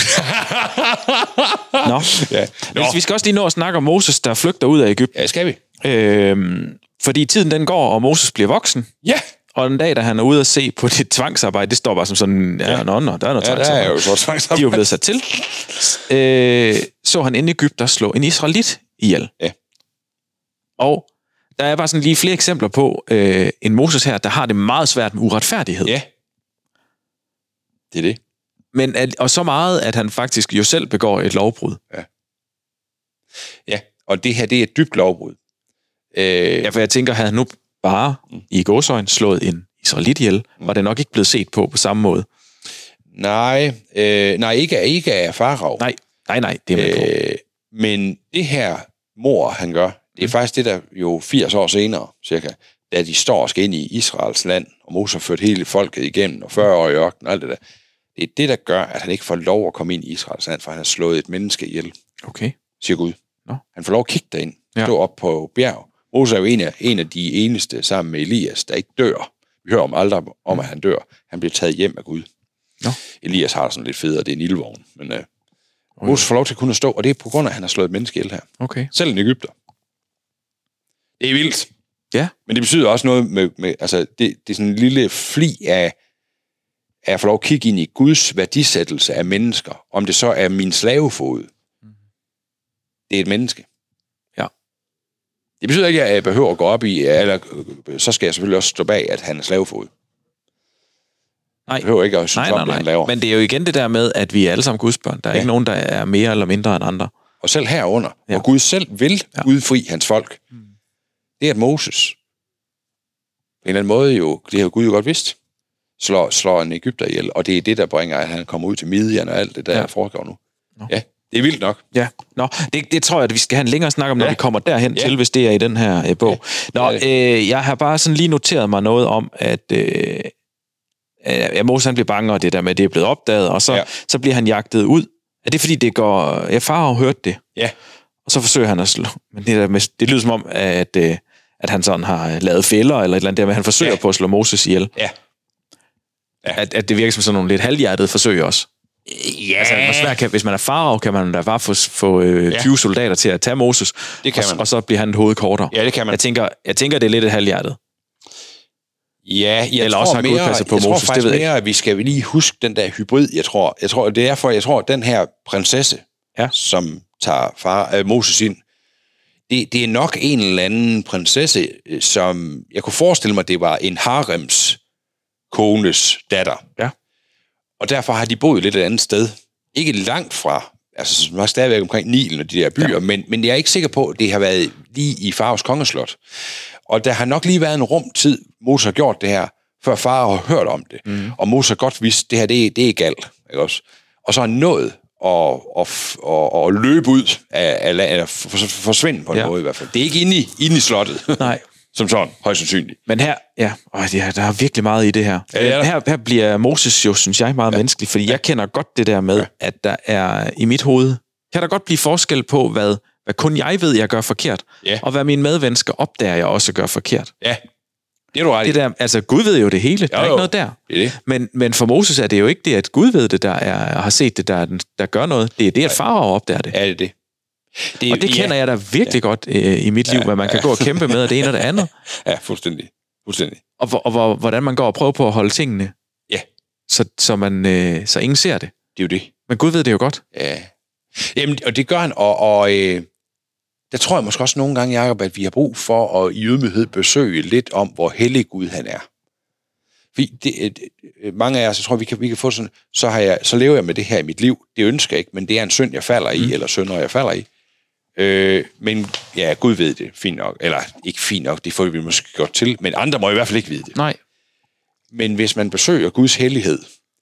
Nå. Ja. Vi skal også lige nå at snakke om Moses, der flygter ud af Egypten. Ja, skal vi. Fordi tiden den går, og Moses bliver voksen. Ja. Og en dag, da han er ude at se på det tvangsarbejde, det står bare som sådan, der er noget tvangsarbejde. Der er jo så tvangsarbejde. De er jo blevet sat til. Så han en Egypter slå en israelit ihjel. Ja. Og der er bare sådan lige flere eksempler på en Moses her, der har det meget svært med uretfærdighed. Ja. Det er det. Men og så meget, at han faktisk jo selv begår et lovbrud. Ja, og det her, det er et dybt lovbrud. Ja, for jeg tænker, havde han nu bare i gåseøjne slået en israelit ihjel, var det nok ikke blevet set på samme måde. Nej, ikke af Farao. Nej, det er med på. Men det her mord, han gør, det er faktisk det, der jo 80 år senere, cirka, da de står og skal ind i Israels land, og Moses har ført hele folket igennem, og 40 år i ørkenen og alt det der. Det er det, der gør, at han ikke får lov at komme ind i Israels land, for han har slået et menneske ihjel. Okay. Siger Gud. Nå. Han får lov at kigge derind, stå op på bjerg. Moses er jo en af de eneste, sammen med Elias, der ikke dør. Vi hører aldrig om, at han dør. Han bliver taget hjem af Gud. Nå. Elias har sådan lidt federe, det er en ildvogn. Men Moses får lov til at kunne stå, og det er på grund af, at han har slået et menneske ihjel her. Okay. Selv en Egypter. Det er vildt. Ja. Men det betyder også noget med altså, det er sådan en lille fli af at få lov at kigge ind i Guds værdisættelse af mennesker. Om det så er min slavefod. Det er et menneske. Ja. Det betyder ikke, at jeg behøver at gå op i, eller så skal jeg selvfølgelig også stå bag, at han er slavefod. Nej. Jeg behøver ikke at synes om det, han laver. Men det er jo igen det der med, at vi er alle sammen Guds børn. Der er ikke nogen, der er mere eller mindre end andre. Og selv herunder, hvor Gud selv vil udfri hans folk, det er at Moses, på en eller anden måde jo, det har Gud jo godt vidst, slår en Egypter ihjel, og det er det, der bringer, at han kommer ud til Midian og alt det, der foregår nu. Ja, det er vildt nok. Ja, det tror jeg, at vi skal have en længere snak om, når vi kommer derhen til, hvis det er i den her bog. Jeg har bare sådan lige noteret mig noget om, at Moses han bliver bange, og det der med, at det er blevet opdaget, og så bliver han jagtet ud. Er det fordi, det går... Farao hørte det. Ja. Og så forsøger han at slå. Men det lyder som om, at han sådan har lavet fælder, eller et eller andet der, men han forsøger på at slå Moses ihjel. Ja. At det virker som sådan nogle lidt halvhjertede forsøg også. Ja. Altså, hvor svært hvis man er farao, kan man da bare få 20 soldater til at tage Moses, det kan man. Og så bliver han et hoved kortere. Ja, det kan man. Jeg tænker, det er lidt et halvhjertet. Ja, jeg tror faktisk mere, at vi skal lige huske den der hybrid, jeg tror, at den her prinsesse, som tager Moses ind, det er nok en eller anden prinsesse, som jeg kunne forestille mig, det var en harems kones datter. Ja. Og derfor har de boet lidt et andet sted. Ikke langt fra, altså man er stadigvæk omkring Nilen og de der byer, men jeg er ikke sikker på, at det har været lige i Faraos kongeslot. Og der har nok lige været en rumtid, Moses har gjort det her, før Farao har hørt om det. Og Moses har godt vidst, det her, det er galt. Ikke også? Og så har han nået at løbe ud af forsvinde på en måde i hvert fald. Det er ikke inde i slottet. Nej. Som sådan, højst sandsynligt. Men her, der er virkelig meget i det her. Her bliver Moses jo, synes jeg, meget menneskelig, fordi jeg kender godt det der med, at der er i mit hoved, kan der godt blive forskel på, hvad kun jeg ved, jeg gør forkert, og hvad mine medmennesker opdager, jeg også gør forkert. Ja, det er du ret i. Det der, altså Gud ved jo det hele, der er ikke noget der. Det. Men for Moses er det jo ikke det, at Gud ved det, har set det, der gør noget. Det er det, at Farao opdager det. Ja, det er det. Og det kender jeg da virkelig godt i mit liv, hvad man kan gå og kæmpe med, det ene og det andet. Ja, fuldstændig. Og hvordan man går og prøver på at holde tingene, så ingen ser det. Det er jo det. Men Gud ved det jo godt. Ja. Jamen, og det gør han, og der tror jeg måske også nogle gange, Jacob, at vi har brug for at i ydmyghed besøge lidt om, hvor hellig Gud han er. Mange af os, jeg tror, vi kan få sådan, så lever jeg med det her i mit liv. Det ønsker jeg ikke, men det er en synd, jeg falder i, eller synder, jeg falder i. Men ja, Gud ved det, fint nok. Eller ikke fint nok, det får vi måske godt til, men andre må i hvert fald ikke vide det. Nej. Men hvis man besøger Guds hellighed,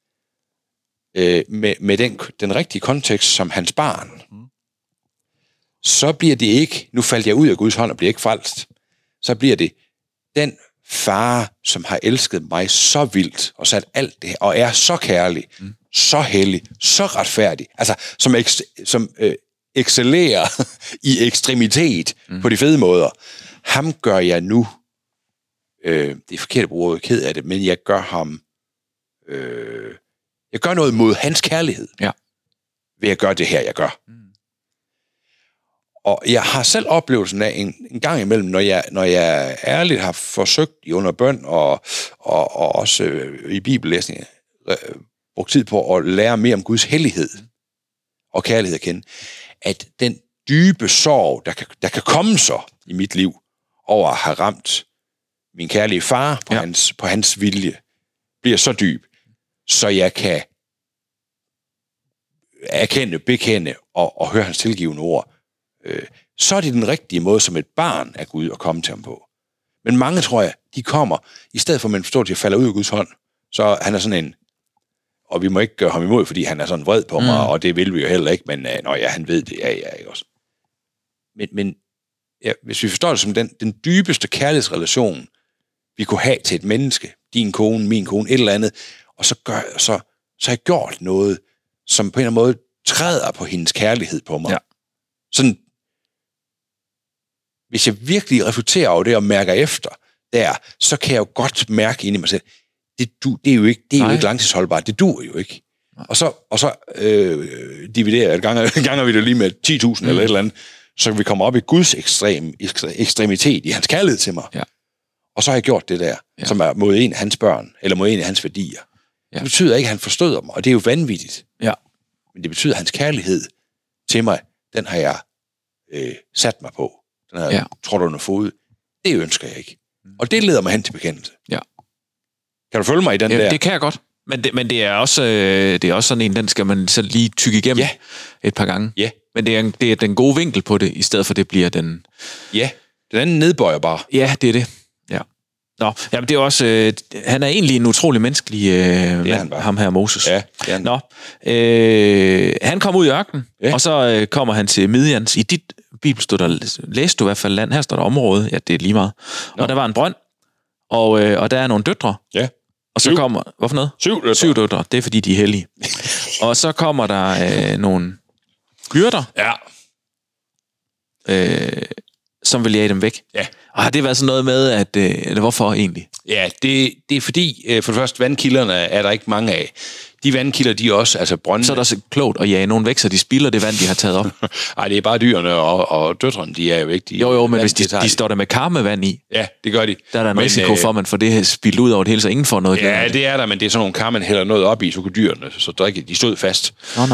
med den rigtige kontekst som hans barn, så bliver det ikke, nu faldt jeg ud af Guds hånd og bliver ikke frelst, så bliver det den far, som har elsket mig så vildt, og sat alt det her, og er så kærlig, så hellig, så retfærdig, altså som excellerer i ekstremitet på de fede måder. Ham gør jeg nu, det er forkert at bruge ked af det, men jeg gør ham, jeg gør noget mod hans kærlighed, ved at gøre det her, jeg gør. Og jeg har selv oplevelsen af en gang imellem, når jeg ærligt har forsøgt i under bøn og også i bibellæsning, brugt tid på at lære mere om Guds hellighed og kærlighed at kende, at den dybe sorg, der kan komme så i mit liv, over at have ramt min kærlige far på hans vilje, bliver så dyb, så jeg kan bekende og høre hans tilgivende ord. Så er det den rigtige måde som et barn af Gud at komme til ham på. Men mange, tror jeg, de kommer, i stedet for at man forstår, at de falder ud af Guds hånd, så han er sådan en, og vi må ikke gøre ham imod, fordi han er sådan vred på mig, og det vil vi jo heller ikke, men han ved det, ikke også. Men hvis vi forstår det som den dybeste kærlighedsrelation, vi kunne have til et menneske, din kone, min kone, et eller andet, og så har jeg gjort noget, som på en eller anden måde træder på hendes kærlighed på mig. Ja. Sådan, hvis jeg virkelig reflekterer over det og mærker efter så kan jeg jo godt mærke ind i mig selv, det er jo ikke langtidsholdbart, det duer jo ikke. Og så dividerer ganger vi det lige med 10.000 eller et eller andet, så vi kommer op i Guds ekstremitet i hans kærlighed til mig. Ja. Og så har jeg gjort det der, som er mod en af hans børn, eller mod en af hans værdier. Ja. Det betyder ikke, at han forstøder mig, og det er jo vanvittigt. Ja. Men det betyder, at hans kærlighed til mig, den har jeg sat mig på. Den har jeg trådt under fod. Det ønsker jeg ikke. Og det leder mig hen til bekendelse. Ja. Kan du følge mig i den der? Det kan jeg godt. Men det er også sådan en, den skal man så lige tykke igennem et par gange. Ja. Men det er den gode vinkel på det, i stedet for det bliver den... Ja, den anden nedbøjer bare. Ja, det er det. Ja. Nå, jamen det er også... han er egentlig en utrolig menneskelig mand, ham her Moses. Ja, det er han. Nå, han kommer ud i ørkenen, og så kommer han til Midians. I dit bibel stod der, læste du i hvert fald land, her står der område, ja, det er lige meget. Nå. Og der var en brønd, og der er nogle døtre. Ja. Og så kommer... Hvorfor noget? 7 døtre. Det er, fordi de er hellige. Og så kommer der nogle hyrder, som vil jage dem væk. Ja. Og har det været sådan noget med, at... eller hvorfor egentlig? Ja, det er fordi, for det første, vandkilderne er der ikke mange af. De vandkilder, de er også, altså brøndene... Så er der så klogt at jage nogen væk, så de spilder det vand, de har taget op. Nej, det er bare dyrene og døtrene, de er jo ikke... Jo, men hvis de står der med karmevand i... Ja, det gør de. Der er der en risiko for, at man får det spildt ud over det hele, så ingen får noget. Ja, det er der, men det er sådan nogle kar, man hælder noget op i, så kunne dyrene så drikke. De stod fast.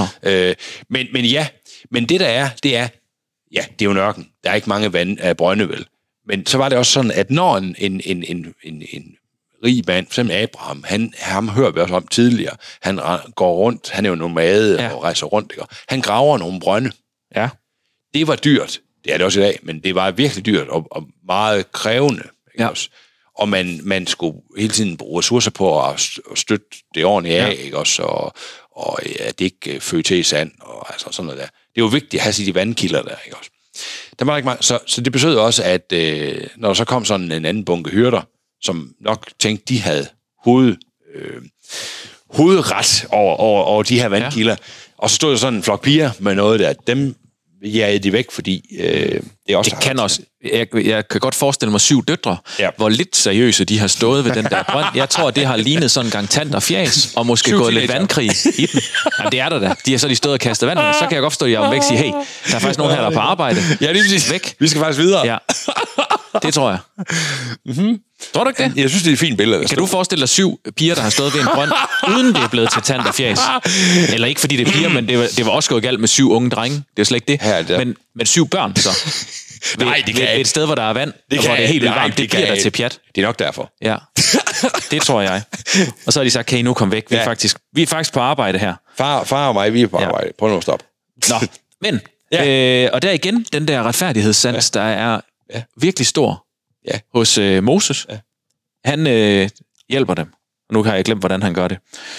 Men det der er, det er jo en ørken. Der er ikke mange brønde, vel. Men så var det også sådan, at når en rig mand, for eksempel Abraham, ham hører vi også om tidligere, han går rundt, han er jo nomade og rejser rundt, ikke? Han graver nogle brønde. Ja. Det var dyrt, det er det også i dag, men det var virkelig dyrt og meget krævende, ikke også? Og man skulle hele tiden bruge ressourcer på at støtte det ordentligt af, ikke også? Og at det ikke føde til i sand, og altså sådan noget der. Det er jo vigtigt at have de vandkilder der, ikke også? Der var ikke mange, så det betød også, at når der så kom sådan en anden bunke hyrder, som nok tænkte, de havde hovedret over de her vandkilder, og så stod der sådan en flok piger med noget der, dem jagede de væk, fordi det er også... Det kan også... Jeg kan godt forestille mig 7 døtre, hvor lidt seriøse de har stået ved den der brønd. Jeg tror, det har lignet sådan en gang tand og fjæs, og måske gået lidt vandkrig i den. Jamen, det er der da. De har stået og kastet vand, så kan jeg godt forstå, at jeg om væk sige, hey, der er faktisk nogen her, der er på arbejde. Ja, lige præcis. Væk. Vi skal faktisk videre. Ja. Det tror jeg. Mm-hmm. Tror du ikke det? Jeg synes, det er et fint billede. Kan du forestille dig 7 piger, der har stået ved en brønd, uden det er blevet til tand og fjæs? Eller ikke fordi det er piger, men det var også gået galt med 7 unge drenge. Det er slet ikke det. Men 7 børn, så. Nej, det kan et sted, hvor der er vand, og hvor det er helt vildt varmt, det bliver der til pjat. Det er nok derfor. Ja, det tror jeg. Og så har de sagt, kan I nu komme væk? Vi er faktisk på arbejde her. Far og mig, vi er på arbejde. Prøv nu at stoppe. Nå, men, og der igen, den der retfærdighedssans, der er virkelig stor hos Moses. Ja. Han hjælper dem. Og nu har jeg glemt, hvordan han gør det.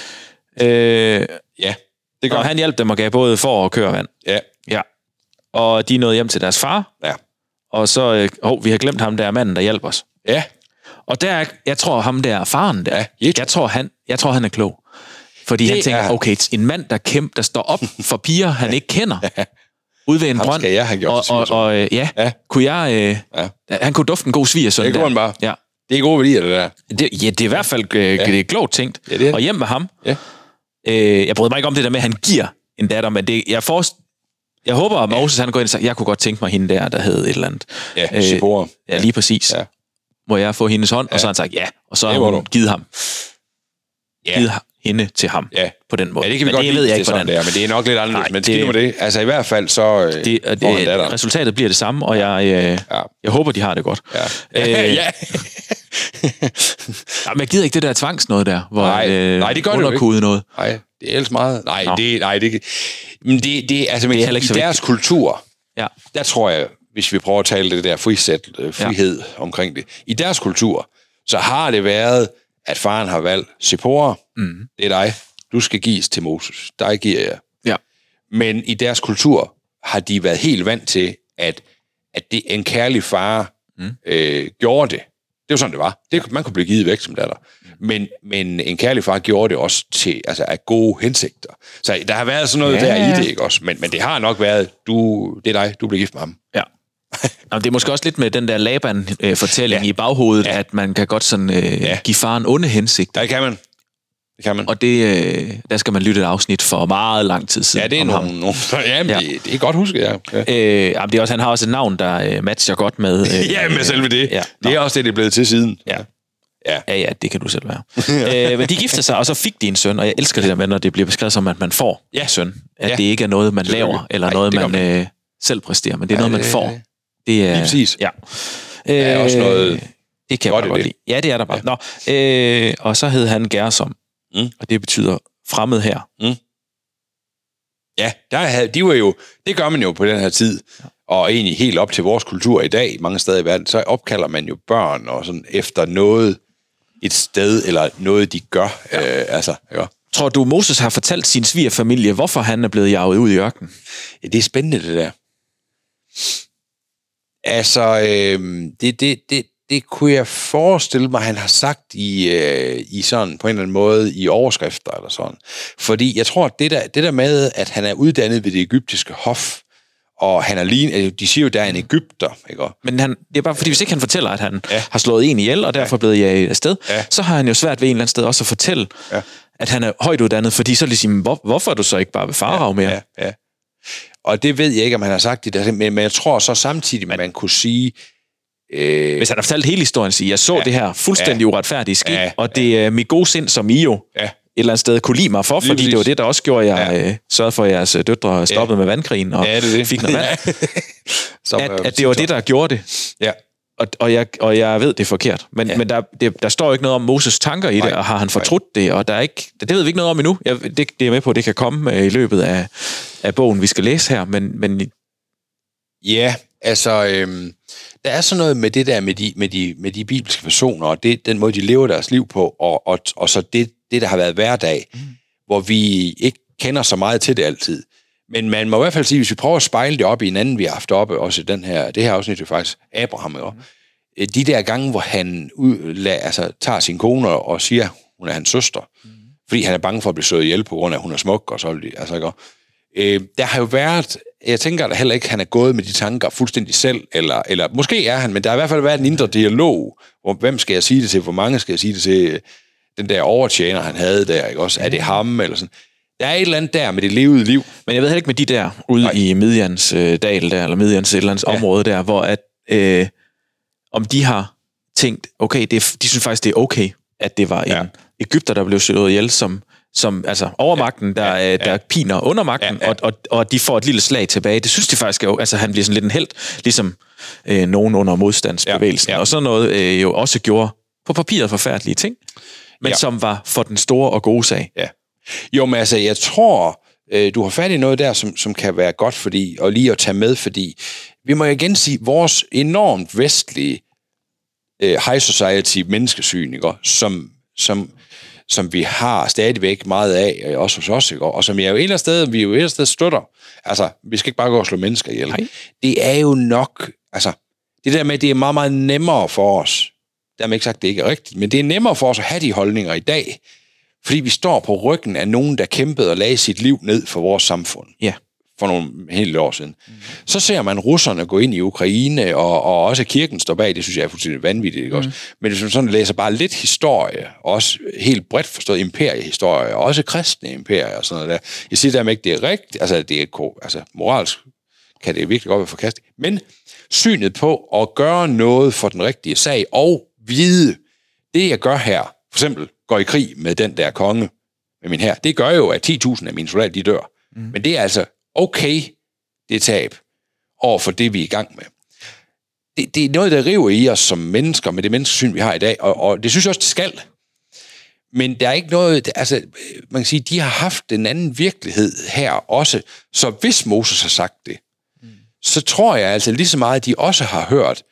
Det gør han hjælper dem og gav både for og køre vand. Ja. Og de nåede hjem til deres far. Ja. Og så, vi har glemt ham, der er manden, der hjælper os. Ja. Og der, jeg tror ham der faren der, jeg tror han er klog. Fordi han tænker, okay, en mand, der står op for piger, han ikke kender, ude ved en brønd. Skal jeg have gjort kunne jeg... Han kunne dufte en god svigersøn der. Det kunne han bare. Ja. Det er gode værdier, det der. Det er i hvert fald det er klogt tænkt. Ja, det er. Og hjem med ham. Ja. Jeg bryder mig ikke om det der med, at han giver en datter, men Jeg håber, at Moses han går ind og siger, jeg kunne godt tænke mig hende der hed et eller andet. Ja, Zipporah. Ja, lige præcis. Ja. Må jeg få hendes hånd? Ja. Og så har han sagt ja, og så har hun givet ham. Ja. Givet hende til ham på den måde. Ja, det kan vi godt lide, det sådan der, men det er nok lidt anderledes. Men skidt med det. Altså i hvert fald så resultatet bliver det samme, og jeg håber, de har det godt. Ja. Men jeg gider ikke det der tvangsnået der, hvor nej, det gør det jo ikke. Noget. Nej, det er ellers meget. Det altså i deres kultur, der tror jeg, hvis vi prøver at tale det der frihed omkring det, i deres kultur, så har det været, at faren har valgt Zipporah, det er dig, du skal gives til Moses, dig giver jeg. Ja. Men i deres kultur har de været helt vant til, at det en kærlig far gjorde det. Det var sådan, det var. Man kunne blive givet væk som datter. Men en kærlig far gjorde det også til, altså af gode hensigter. Så der har været sådan noget der i det, ikke også? Men det har nok været, det er dig, du bliver gift med ham. Ja. Det er måske også lidt med den der Laban-fortælling i baghovedet, at man kan godt sådan give faren onde hensigter. Det kan man. Og det, der skal man lytte et afsnit for meget lang tid siden. Ja, det er nogle det er godt husket, det er også, han har også et navn, der matcher godt med... med selve det. Ja. Det er også det er blevet til siden. Ja, det kan du selv være. Men de gifter sig, og så fik de en søn, og jeg elsker det der med, når det bliver beskrevet som, at man får en søn. At det ikke er noget, man laver, eller noget, man selv præsterer, men det er noget, man får. Det er... præcis. Ja. Der er også noget... Det kan jeg godt lide. Ja, det er der bare. Nå, og så hed han Gersom, og det betyder fremmed her. Ja, de var jo... Det gør man jo på den her tid, og egentlig helt op til vores kultur i dag, mange steder i verden, så opkalder man jo børn og sådan efter noget, et sted, eller noget, de gør. Ja. Tror du, Moses har fortalt sin svigerfamilie, hvorfor han er blevet jaget ud i ørkenen? Ja, det er spændende, det der. Altså, det kunne jeg forestille mig, han har sagt i sådan, på en eller anden måde, i overskrifter eller sådan. Fordi jeg tror, at det der med, at han er uddannet ved det egyptiske hof, og han er de siger jo, der er en egypter, ikke? Men det er bare fordi, hvis ikke han fortæller, at han har slået en ihjel, og derfor blevet jaget afsted, så har han jo svært ved en eller anden sted også at fortælle, at han er højt uddannet, fordi så ligesom, hvorfor er du så ikke bare ved Farao mere? Ja. Og det ved jeg ikke, om han har sagt det, men jeg tror så samtidig, man kunne sige... Hvis han har fortalt hele historien, sige, jeg så det her fuldstændig uretfærdige ske, og det er mit gode sind, som I jo et eller andet sted kunne lide mig for, fordi det var det, der også gjorde, jeg sørgede for, at jeres døtre stoppede med vandkrigen og fik noget vand. At det var det, der gjorde det. Ja. Og jeg ved, det er forkert. Men der står jo ikke noget om Moses' tanker i det, og har han fortrudt det, og det ved vi ikke noget om endnu. Det er med på, at det kan komme i løbet af bogen, vi skal læse her, men ja, altså, der er sådan noget med det der med de bibelske personer, og den måde, de lever deres liv på, og så det, der har været hverdag, hvor vi ikke kender så meget til det altid. Men man må i hvert fald sige, hvis vi prøver at spejle det op i en anden, vi har haft oppe, også i det her afsnit, er faktisk Abraham, de der gange, hvor han tager sin kone og siger, hun er hans søster, fordi han er bange for at blive slået ihjel på grund af, at hun er smuk, og så der har jo været, jeg tænker da heller ikke, han er gået med de tanker fuldstændig selv, eller måske er han, men der har i hvert fald været en indre dialog, hvor hvem skal jeg sige det til, hvor mange skal jeg sige det til, den der overtjener, han havde der, ikke også? Er det ham, eller sådan? Der er et eller andet der med det levede liv. Men jeg ved heller ikke med de der, ude i Midians dal der, eller Midians et eller andet område der, hvor at, om de har tænkt, okay, de synes faktisk, det er okay, at det var en egypter, der blev slået ihjel, som altså overmagten, der piner undermagten, og de får et lille slag tilbage. Det synes de faktisk er altså han bliver sådan lidt en helt, ligesom nogen under modstandsbevægelsen, og sådan noget jo også gjorde på papiret forfærdelige ting, men som var for den store og gode sag. Ja. Jo, men altså, jeg tror, du har fat i noget der, som kan være godt, fordi, og lige at tage med, fordi vi må igen sige, vores enormt vestlige high society menneskesyn, ikke? Som vi har stadigvæk meget af, også hos os, ikke? Og som vi jo et eller andet sted støtter. Altså, vi skal ikke bare gå og slå mennesker ihjel. Nej. Det er jo nok, altså, det der med, det er meget, meget nemmere for os. Dermed ikke sagt, det ikke er rigtigt, men det er nemmere for os at have de holdninger i dag, fordi vi står på ryggen af nogen, der kæmpede og lagde sit liv ned for vores samfund. Ja. For nogle helt år siden. Så ser man russerne gå ind i Ukraine, og også kirken står bag, det synes jeg er fuldstændig vanvittigt, ikke også? Men hvis man sådan læser bare lidt historie, også helt bredt forstået imperiehistorie, og også kristne imperier og sådan noget der, jeg siger dermed ikke, det er rigtigt, altså det er moralsk kan det virkelig godt være forkasteligt. Men synet på at gøre noget for den rigtige sag, og vide, det jeg gør her, for eksempel går i krig med den der konge, med min hær, det gør jo, at 10.000 af mine soldater, de dør. Men det er altså okay, det tab, over for det, vi er i gang med. Det er noget, der river i os som mennesker, med det menneskesyn, vi har i dag, og det synes jeg også, det skal. Men der er ikke noget, altså, man kan sige, de har haft en anden virkelighed her også, så hvis Moses har sagt det, så tror jeg altså lige så meget, at de også har hørt,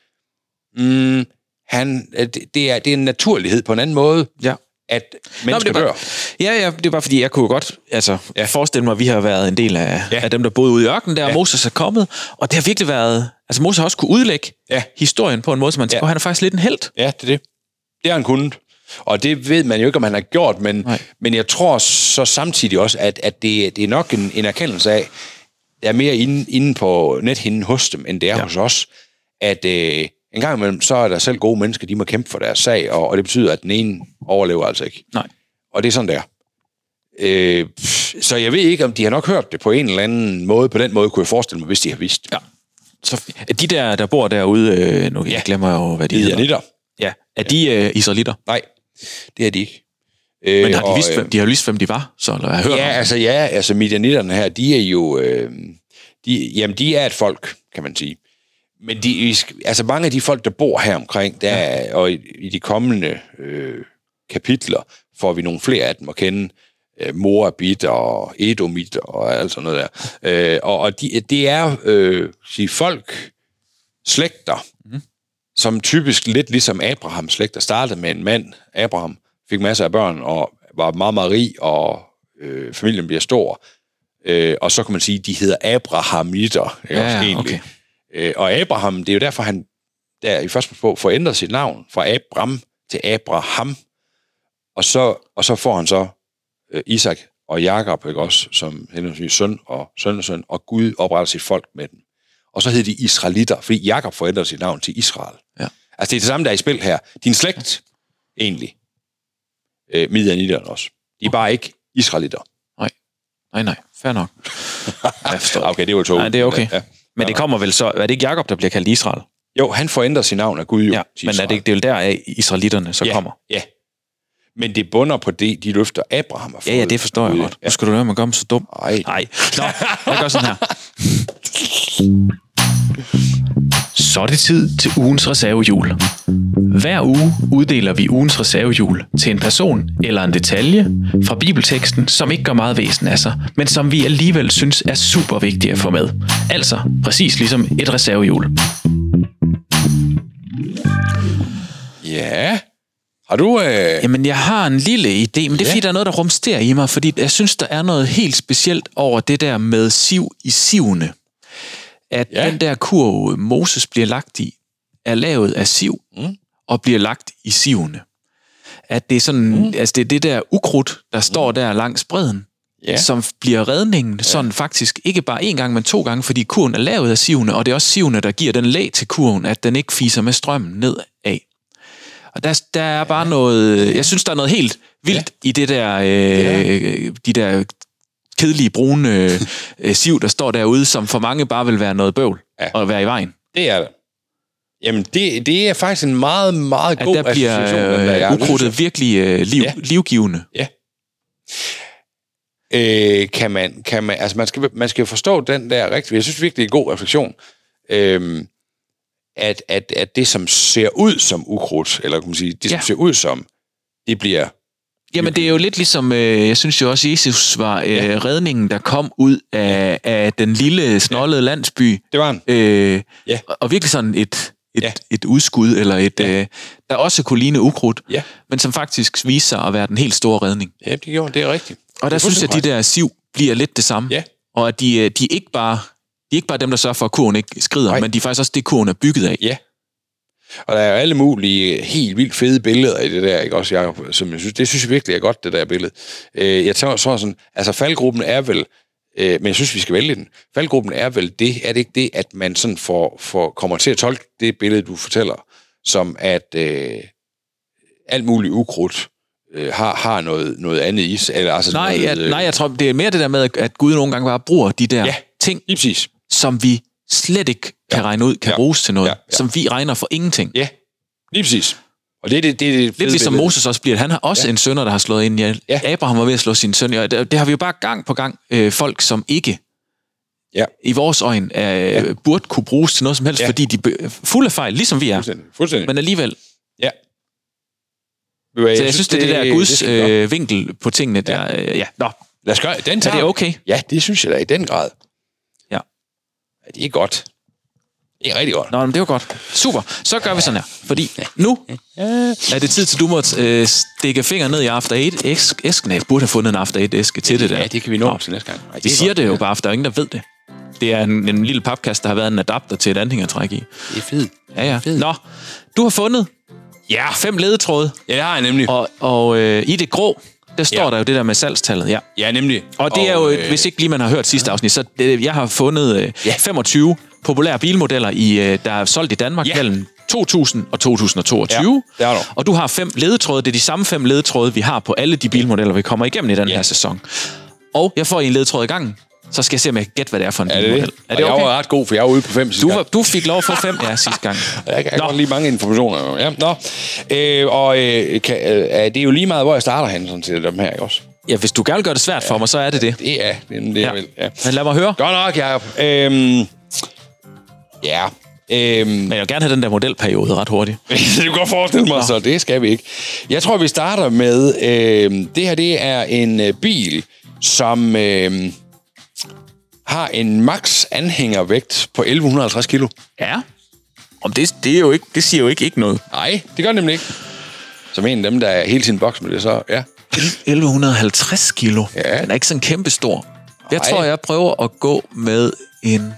det er en naturlighed på en anden måde, at mennesker dør. Ja, det er bare fordi, jeg kunne godt forestille mig, at vi har været en del af dem, der boede ude i ørkenen der, og Moses er kommet, og det har virkelig været, altså Moses har også kunne udlægge historien på en måde, som man tænker, han er faktisk lidt en helt. Ja, det er det. Det har han kunnet. Og det ved man jo ikke, om han har gjort, men jeg tror så samtidig også, at det er nok en erkendelse af, der er mere inde på nethinden hos dem, end det er hos os, at en gang imellem, så er der selv gode mennesker, de må kæmpe for deres sag, og det betyder, at den ene overlever altså ikke. Nej. Og det er sådan der. Så jeg ved ikke, om de har nok hørt det på en eller anden måde. På den måde kunne jeg forestille mig, hvis de har vidst. Ja. Så de der bor derude, nu glemmer jeg jo, hvad de hedder. Midianitter. Ja. Er de israelitter? Nej, det er de ikke. Men har de har jo vidst, hvem de var, så eller har hørt altså midianitterne her, de er jo, de er et folk, kan man sige. Men altså mange af de folk, der bor her omkring, og i de kommende kapitler, får vi nogle flere af dem at kende, Moabit og Edomit og alt sådan noget der. Og det er folk, slægter, som typisk lidt ligesom Abrahams slægter startede med en mand. Abraham fik masser af børn og var meget, meget rig, og familien bliver stor. Og så kan man sige, de hedder Abrahamitter. Okay. Og Abraham, det er jo derfor, han der i første bog får ændret sit navn fra Abram til Abraham. Og så får han så Isak og Jakob, ikke også, som henholdsvis søn og søn, og Gud opretter sit folk med dem. Og så hedder de israelitter, fordi Jakob får ændret sit navn til Israel. Ja. Altså det er det samme, der er i spil her. Din slægt, egentlig. Midianitterne også. De er bare ikke israelitter. Nej. Fair nok. Okay, det var to. Nej, det er okay. Ja. Men det kommer vel så... Er det ikke Jakob, der bliver kaldt Israel? Jo, han får ændret sit navn af Gud jo. Ja, men er det vel der, at israelitterne så kommer? Ja. Men det bunder på det, de løfter Abraham har fået. Ja, det forstår jeg godt. Nu skal du lade mig gøre mig så dum. Nej. Nå, jeg gør sådan her. Så er det tid til ugens reservehjul. Hver uge uddeler vi ugens reservehjul til en person eller en detalje fra bibelteksten, som ikke gør meget væsen af sig, men som vi alligevel synes er super vigtige at få med. Altså præcis ligesom et reservehjul. Ja. Har du... Jamen, jeg har en lille idé, men det er fordi, der er noget, der rumsterer i mig, fordi jeg synes, der er noget helt specielt over det der med siv i sivene. At den der kurv, Moses bliver lagt i, er lavet af siv, og bliver lagt i sivene. At det er sådan, altså det er det der ukrudt, der står der langs bredden, som bliver redningen, sådan faktisk ikke bare en gang, men 2 gange, fordi kurven er lavet af sivene, og det er også sivene, der giver den læg til kurven, at den ikke fiser med strømmen nedad. Og der er bare noget, jeg synes, der er noget helt vildt i det der, de der kedelige brune siv, der står derude, som for mange bare vil være noget bøvl og være i vejen. Det er det. Jamen, det er faktisk en meget, meget god association. Der bliver ukrudtet virkelig livgivende. Ja. Kan man, altså man skal forstå den der rigtigt. Jeg synes virkelig, det er en god refleksion. At det, som ser ud som ukrudt, eller kan man sige, det, som ser ud som, det bliver... Jamen, det er jo lidt ligesom, jeg synes jo også, Jesus var redningen, der kom ud af den lille, snollede landsby. Det var han. Og virkelig sådan et udskud, eller der også kunne ligne ukrudt, men som faktisk viser sig at være den helt store redning. Ja, det gjorde det er rigtigt. Og der synes jeg, at de der siv bliver lidt det samme. Ja. Og at de er ikke bare dem, der sørger for, at kurven ikke skrider, men de er faktisk også det, kurven er bygget af. Ja. Og der er jo alle mulige helt vildt fede billeder i det der, ikke også, Jacob, som jeg synes, det synes jeg virkelig er godt, det der billede. Jeg tror sådan, altså faldgruppen er vel, men jeg synes, vi skal vælge den. Faldgruppen er vel det, er det ikke det, at man sådan kommer til at tolke det billede, du fortæller, som at alt muligt ukrudt har noget andet i sig? Eller altså nej, jeg tror, det er mere det der med, at Gud nogle gange bare bruger de der ting, præcis, som vi slet ikke kan regne ud, kan bruges til noget, som vi regner for ingenting. Ja, lige præcis. Og det lidt ligesom Moses også bliver. Han har også en sønner, der har slået ind ihjel. Ja. Abraham var ved at slå sin søn. Og det har vi jo bare gang på gang folk, som ikke i vores øjne burde kunne bruges til noget som helst, fordi de er fulde fejl, ligesom vi er. Fuldstændig. Men alligevel. Ja. Så jeg synes, det er det der Guds vinkel på tingene der. Nå. Lad os gøre den. Er det okay? Ja, det synes jeg da i den grad. Ja. Det er godt. Det er rigtig godt. Nå, men det var godt. Super. Så gør vi sådan her. Fordi nu er det tid til, du må stikke fingeren ned i After Eight-æsken. Jeg burde have fundet en After Eight-æske til det der. Ja, det kan vi nå til næste gang. Vi siger det jo bare, for der er ingen, der ved det. Det er en lille papkasse, der har været en adapter til et anhængertræk i. Det er fedt. Ja. Nå, du har fundet 5 ledetråde. Ja, det har jeg nemlig. Og i det grå, der står der jo det der med salgstallet. Ja, nemlig. Og det er jo, hvis ikke lige man har hørt sidste afsnit, så jeg har fundet 25 populære bilmodeller, der er solgt i Danmark mellem 2000 og 2022. Ja, det er du. Og du har 5 ledetråde. Det er de samme 5 ledetråde, vi har på alle de bilmodeller, vi kommer igennem i den her sæson. Og jeg får en ledetråd i gangen. Så skal jeg se, om jeg kan gætte, hvad det er for en bilmodel. Er det okay? Jeg var ret god, for jeg var ude på 5 sidste gang. Du fik lov at få 5 sidste gang. Jeg kan godt lige mange informationer. Ja, det er jo lige meget, hvor jeg starter hen, sådan til dem her, ikke også? Ja, hvis du gerne vil gøre det svært for mig, så er det det. Det er det, jeg vil. Ja. Men lad mig høre. Godt nok, Jacob. Men jeg vil gerne have den der modelperiode ret hurtigt. Det kan godt forestille mig, så det skal vi ikke. Jeg tror, vi starter med... det her, det er en bil, som... har en max anhængervægt på 1150 kilo. Ja. Om det er jo ikke, det siger jo ikke noget. Nej, det gør det nemlig ikke. Som en af dem, der er hele tiden boks med det, så 1150 kilo. Ja. Den er ikke sådan kæmpe stor. Jeg tror, jeg prøver at gå med en...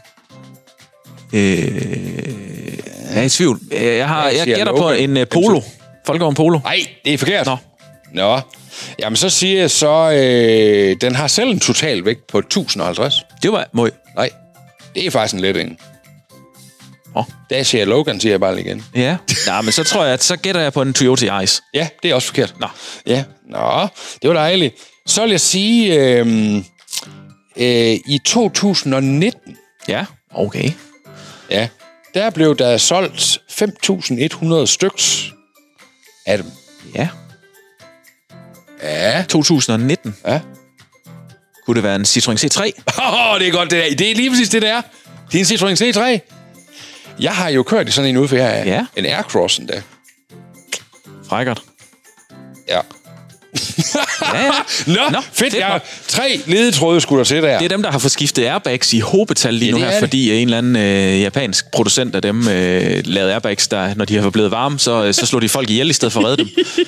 Jeg er i tvivl. Jeg gætter på en Polo. Folkevogn Polo. Nej, det er forkert. Nå. Jamen, så siger jeg så... den har selv en total vægt på 1050. Det var møg. Nej, det er faktisk en letting. Der siger jeg Logan, siger jeg bare igen. Ja, men så tror jeg, så gætter jeg på en Toyota Yaris. Ja, det er også forkert. Ja. Nå, det var dejligt. Så vil jeg sige... i 2019... Ja, okay. Ja, der blev der solgt 5.100 styks af dem. Ja. Ja. 2019. Ja. Kunne det være en Citroën C3? Det er godt, det der. Det er lige præcis det, der. Det er en Citroën C3. Jeg har jo kørt i sådan en ude, for jeg er en Aircross endda. Frækkert. Ja. Nå, fedt. Jeg har 3 ledetråde skulle der til der. Det er dem, der har fået skiftet airbags i hobetal lige nu her, fordi en eller anden japansk producent af dem lavede airbags, der, når de har blevet varme, så slog de folk ihjel i stedet for at redde dem.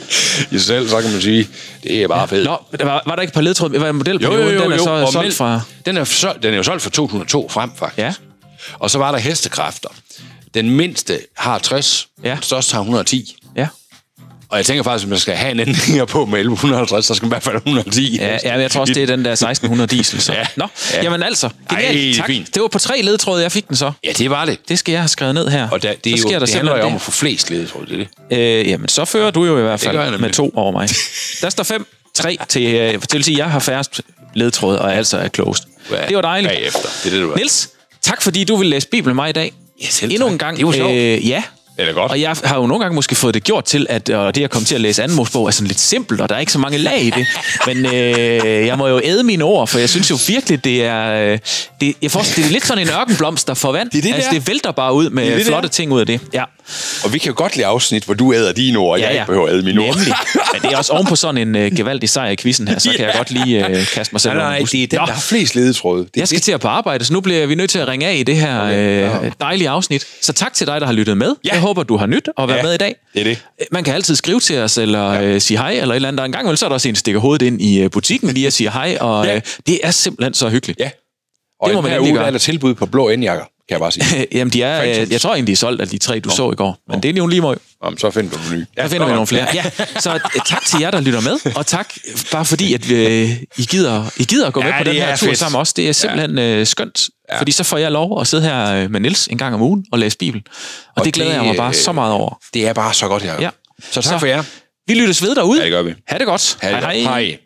I sig selv, så kan man sige, det er bare fedt. Nå, var der ikke et par ledetråde? Var en modelperiode, den er så solgt fra... Den er jo solgt fra 2002 frem, faktisk. Ja. Og så var der hestekræfter. Den mindste har 60, den største har 110. Ja. Og jeg tænker faktisk, at man skal have en ændring på med 1150, så skal man i hvert fald 110. Ja, jeg tror også, det er den der 1600 diesel. Så. Nå, jamen altså. Genialt, tak. Det var på 3 ledetråde, jeg fik den så. Ja, det var det. Det skal jeg have skrevet ned her. Og det handler jo om at få flest ledetråde, det. Jamen, så fører du jo i hvert fald med 2 over mig. Der står 5-3 til at sige, at jeg har færrest ledetråde, og altså er closed. Det var dejligt. Bagefter. Det er det, du er. Niels, tak fordi du ville læse Bibelen med mig i dag. Ja, selv endnu en gang. Det var sjovt. Ja. Det er godt. Og jeg har jo nogle gange måske fået det gjort til, at det at komme til at læse anden Mosebog er sådan lidt simpelt, og der er ikke så mange lag i det. Men jeg må jo æde mine ord, for jeg synes jo virkelig, det er... det er lidt sådan en ørkenblomst, der får vand. Det vælter bare ud med flotte ting ud af det. Ja. Og vi kan jo godt lide afsnit, hvor du æder dine ord, og jeg ikke behøver at æde mine ord. Nemlig. Men det er også oven på sådan en gevaldig sejr i quizzen her, så kan jeg godt lige kaste mig selv under bussen. Det er den, der har flest ledetråde. Jeg skal til at på arbejde, så nu bliver vi nødt til at ringe af i det her dejlige afsnit. Så tak til dig, der har lyttet med. Jeg håber, du har nyt at være med i dag. Det er det. Man kan altid skrive til os, eller sige hej, eller et eller andet. Der en gang, så er der også en, der stikker hovedet ind i butikken lige at sige hej, og det er simpelthen så hyggeligt. Ja. Og det må man endelig gøre. Der er der tilbud på blå indjakker, kan jeg bare sige. Jamen, de er, jeg tror egentlig, de er solgt af de 3, du så i går. Men det er jo lige måde. Jamen, så finder du nogle nye. Så finder vi nogle flere. Ja. Så tak til jer, der lytter med. Og tak bare fordi, at I gider at gå med på den her tur sammen også. Det er simpelthen skønt. Ja. Fordi så får jeg lov at sidde her med Niels en gang om ugen og læse Bibelen. Og det glæder jeg mig bare så meget over. Det er bare så godt her. Ja. Så tak for jer. Vi lyttes ved derude. Ja, det gør vi. Ha' det godt. Hej.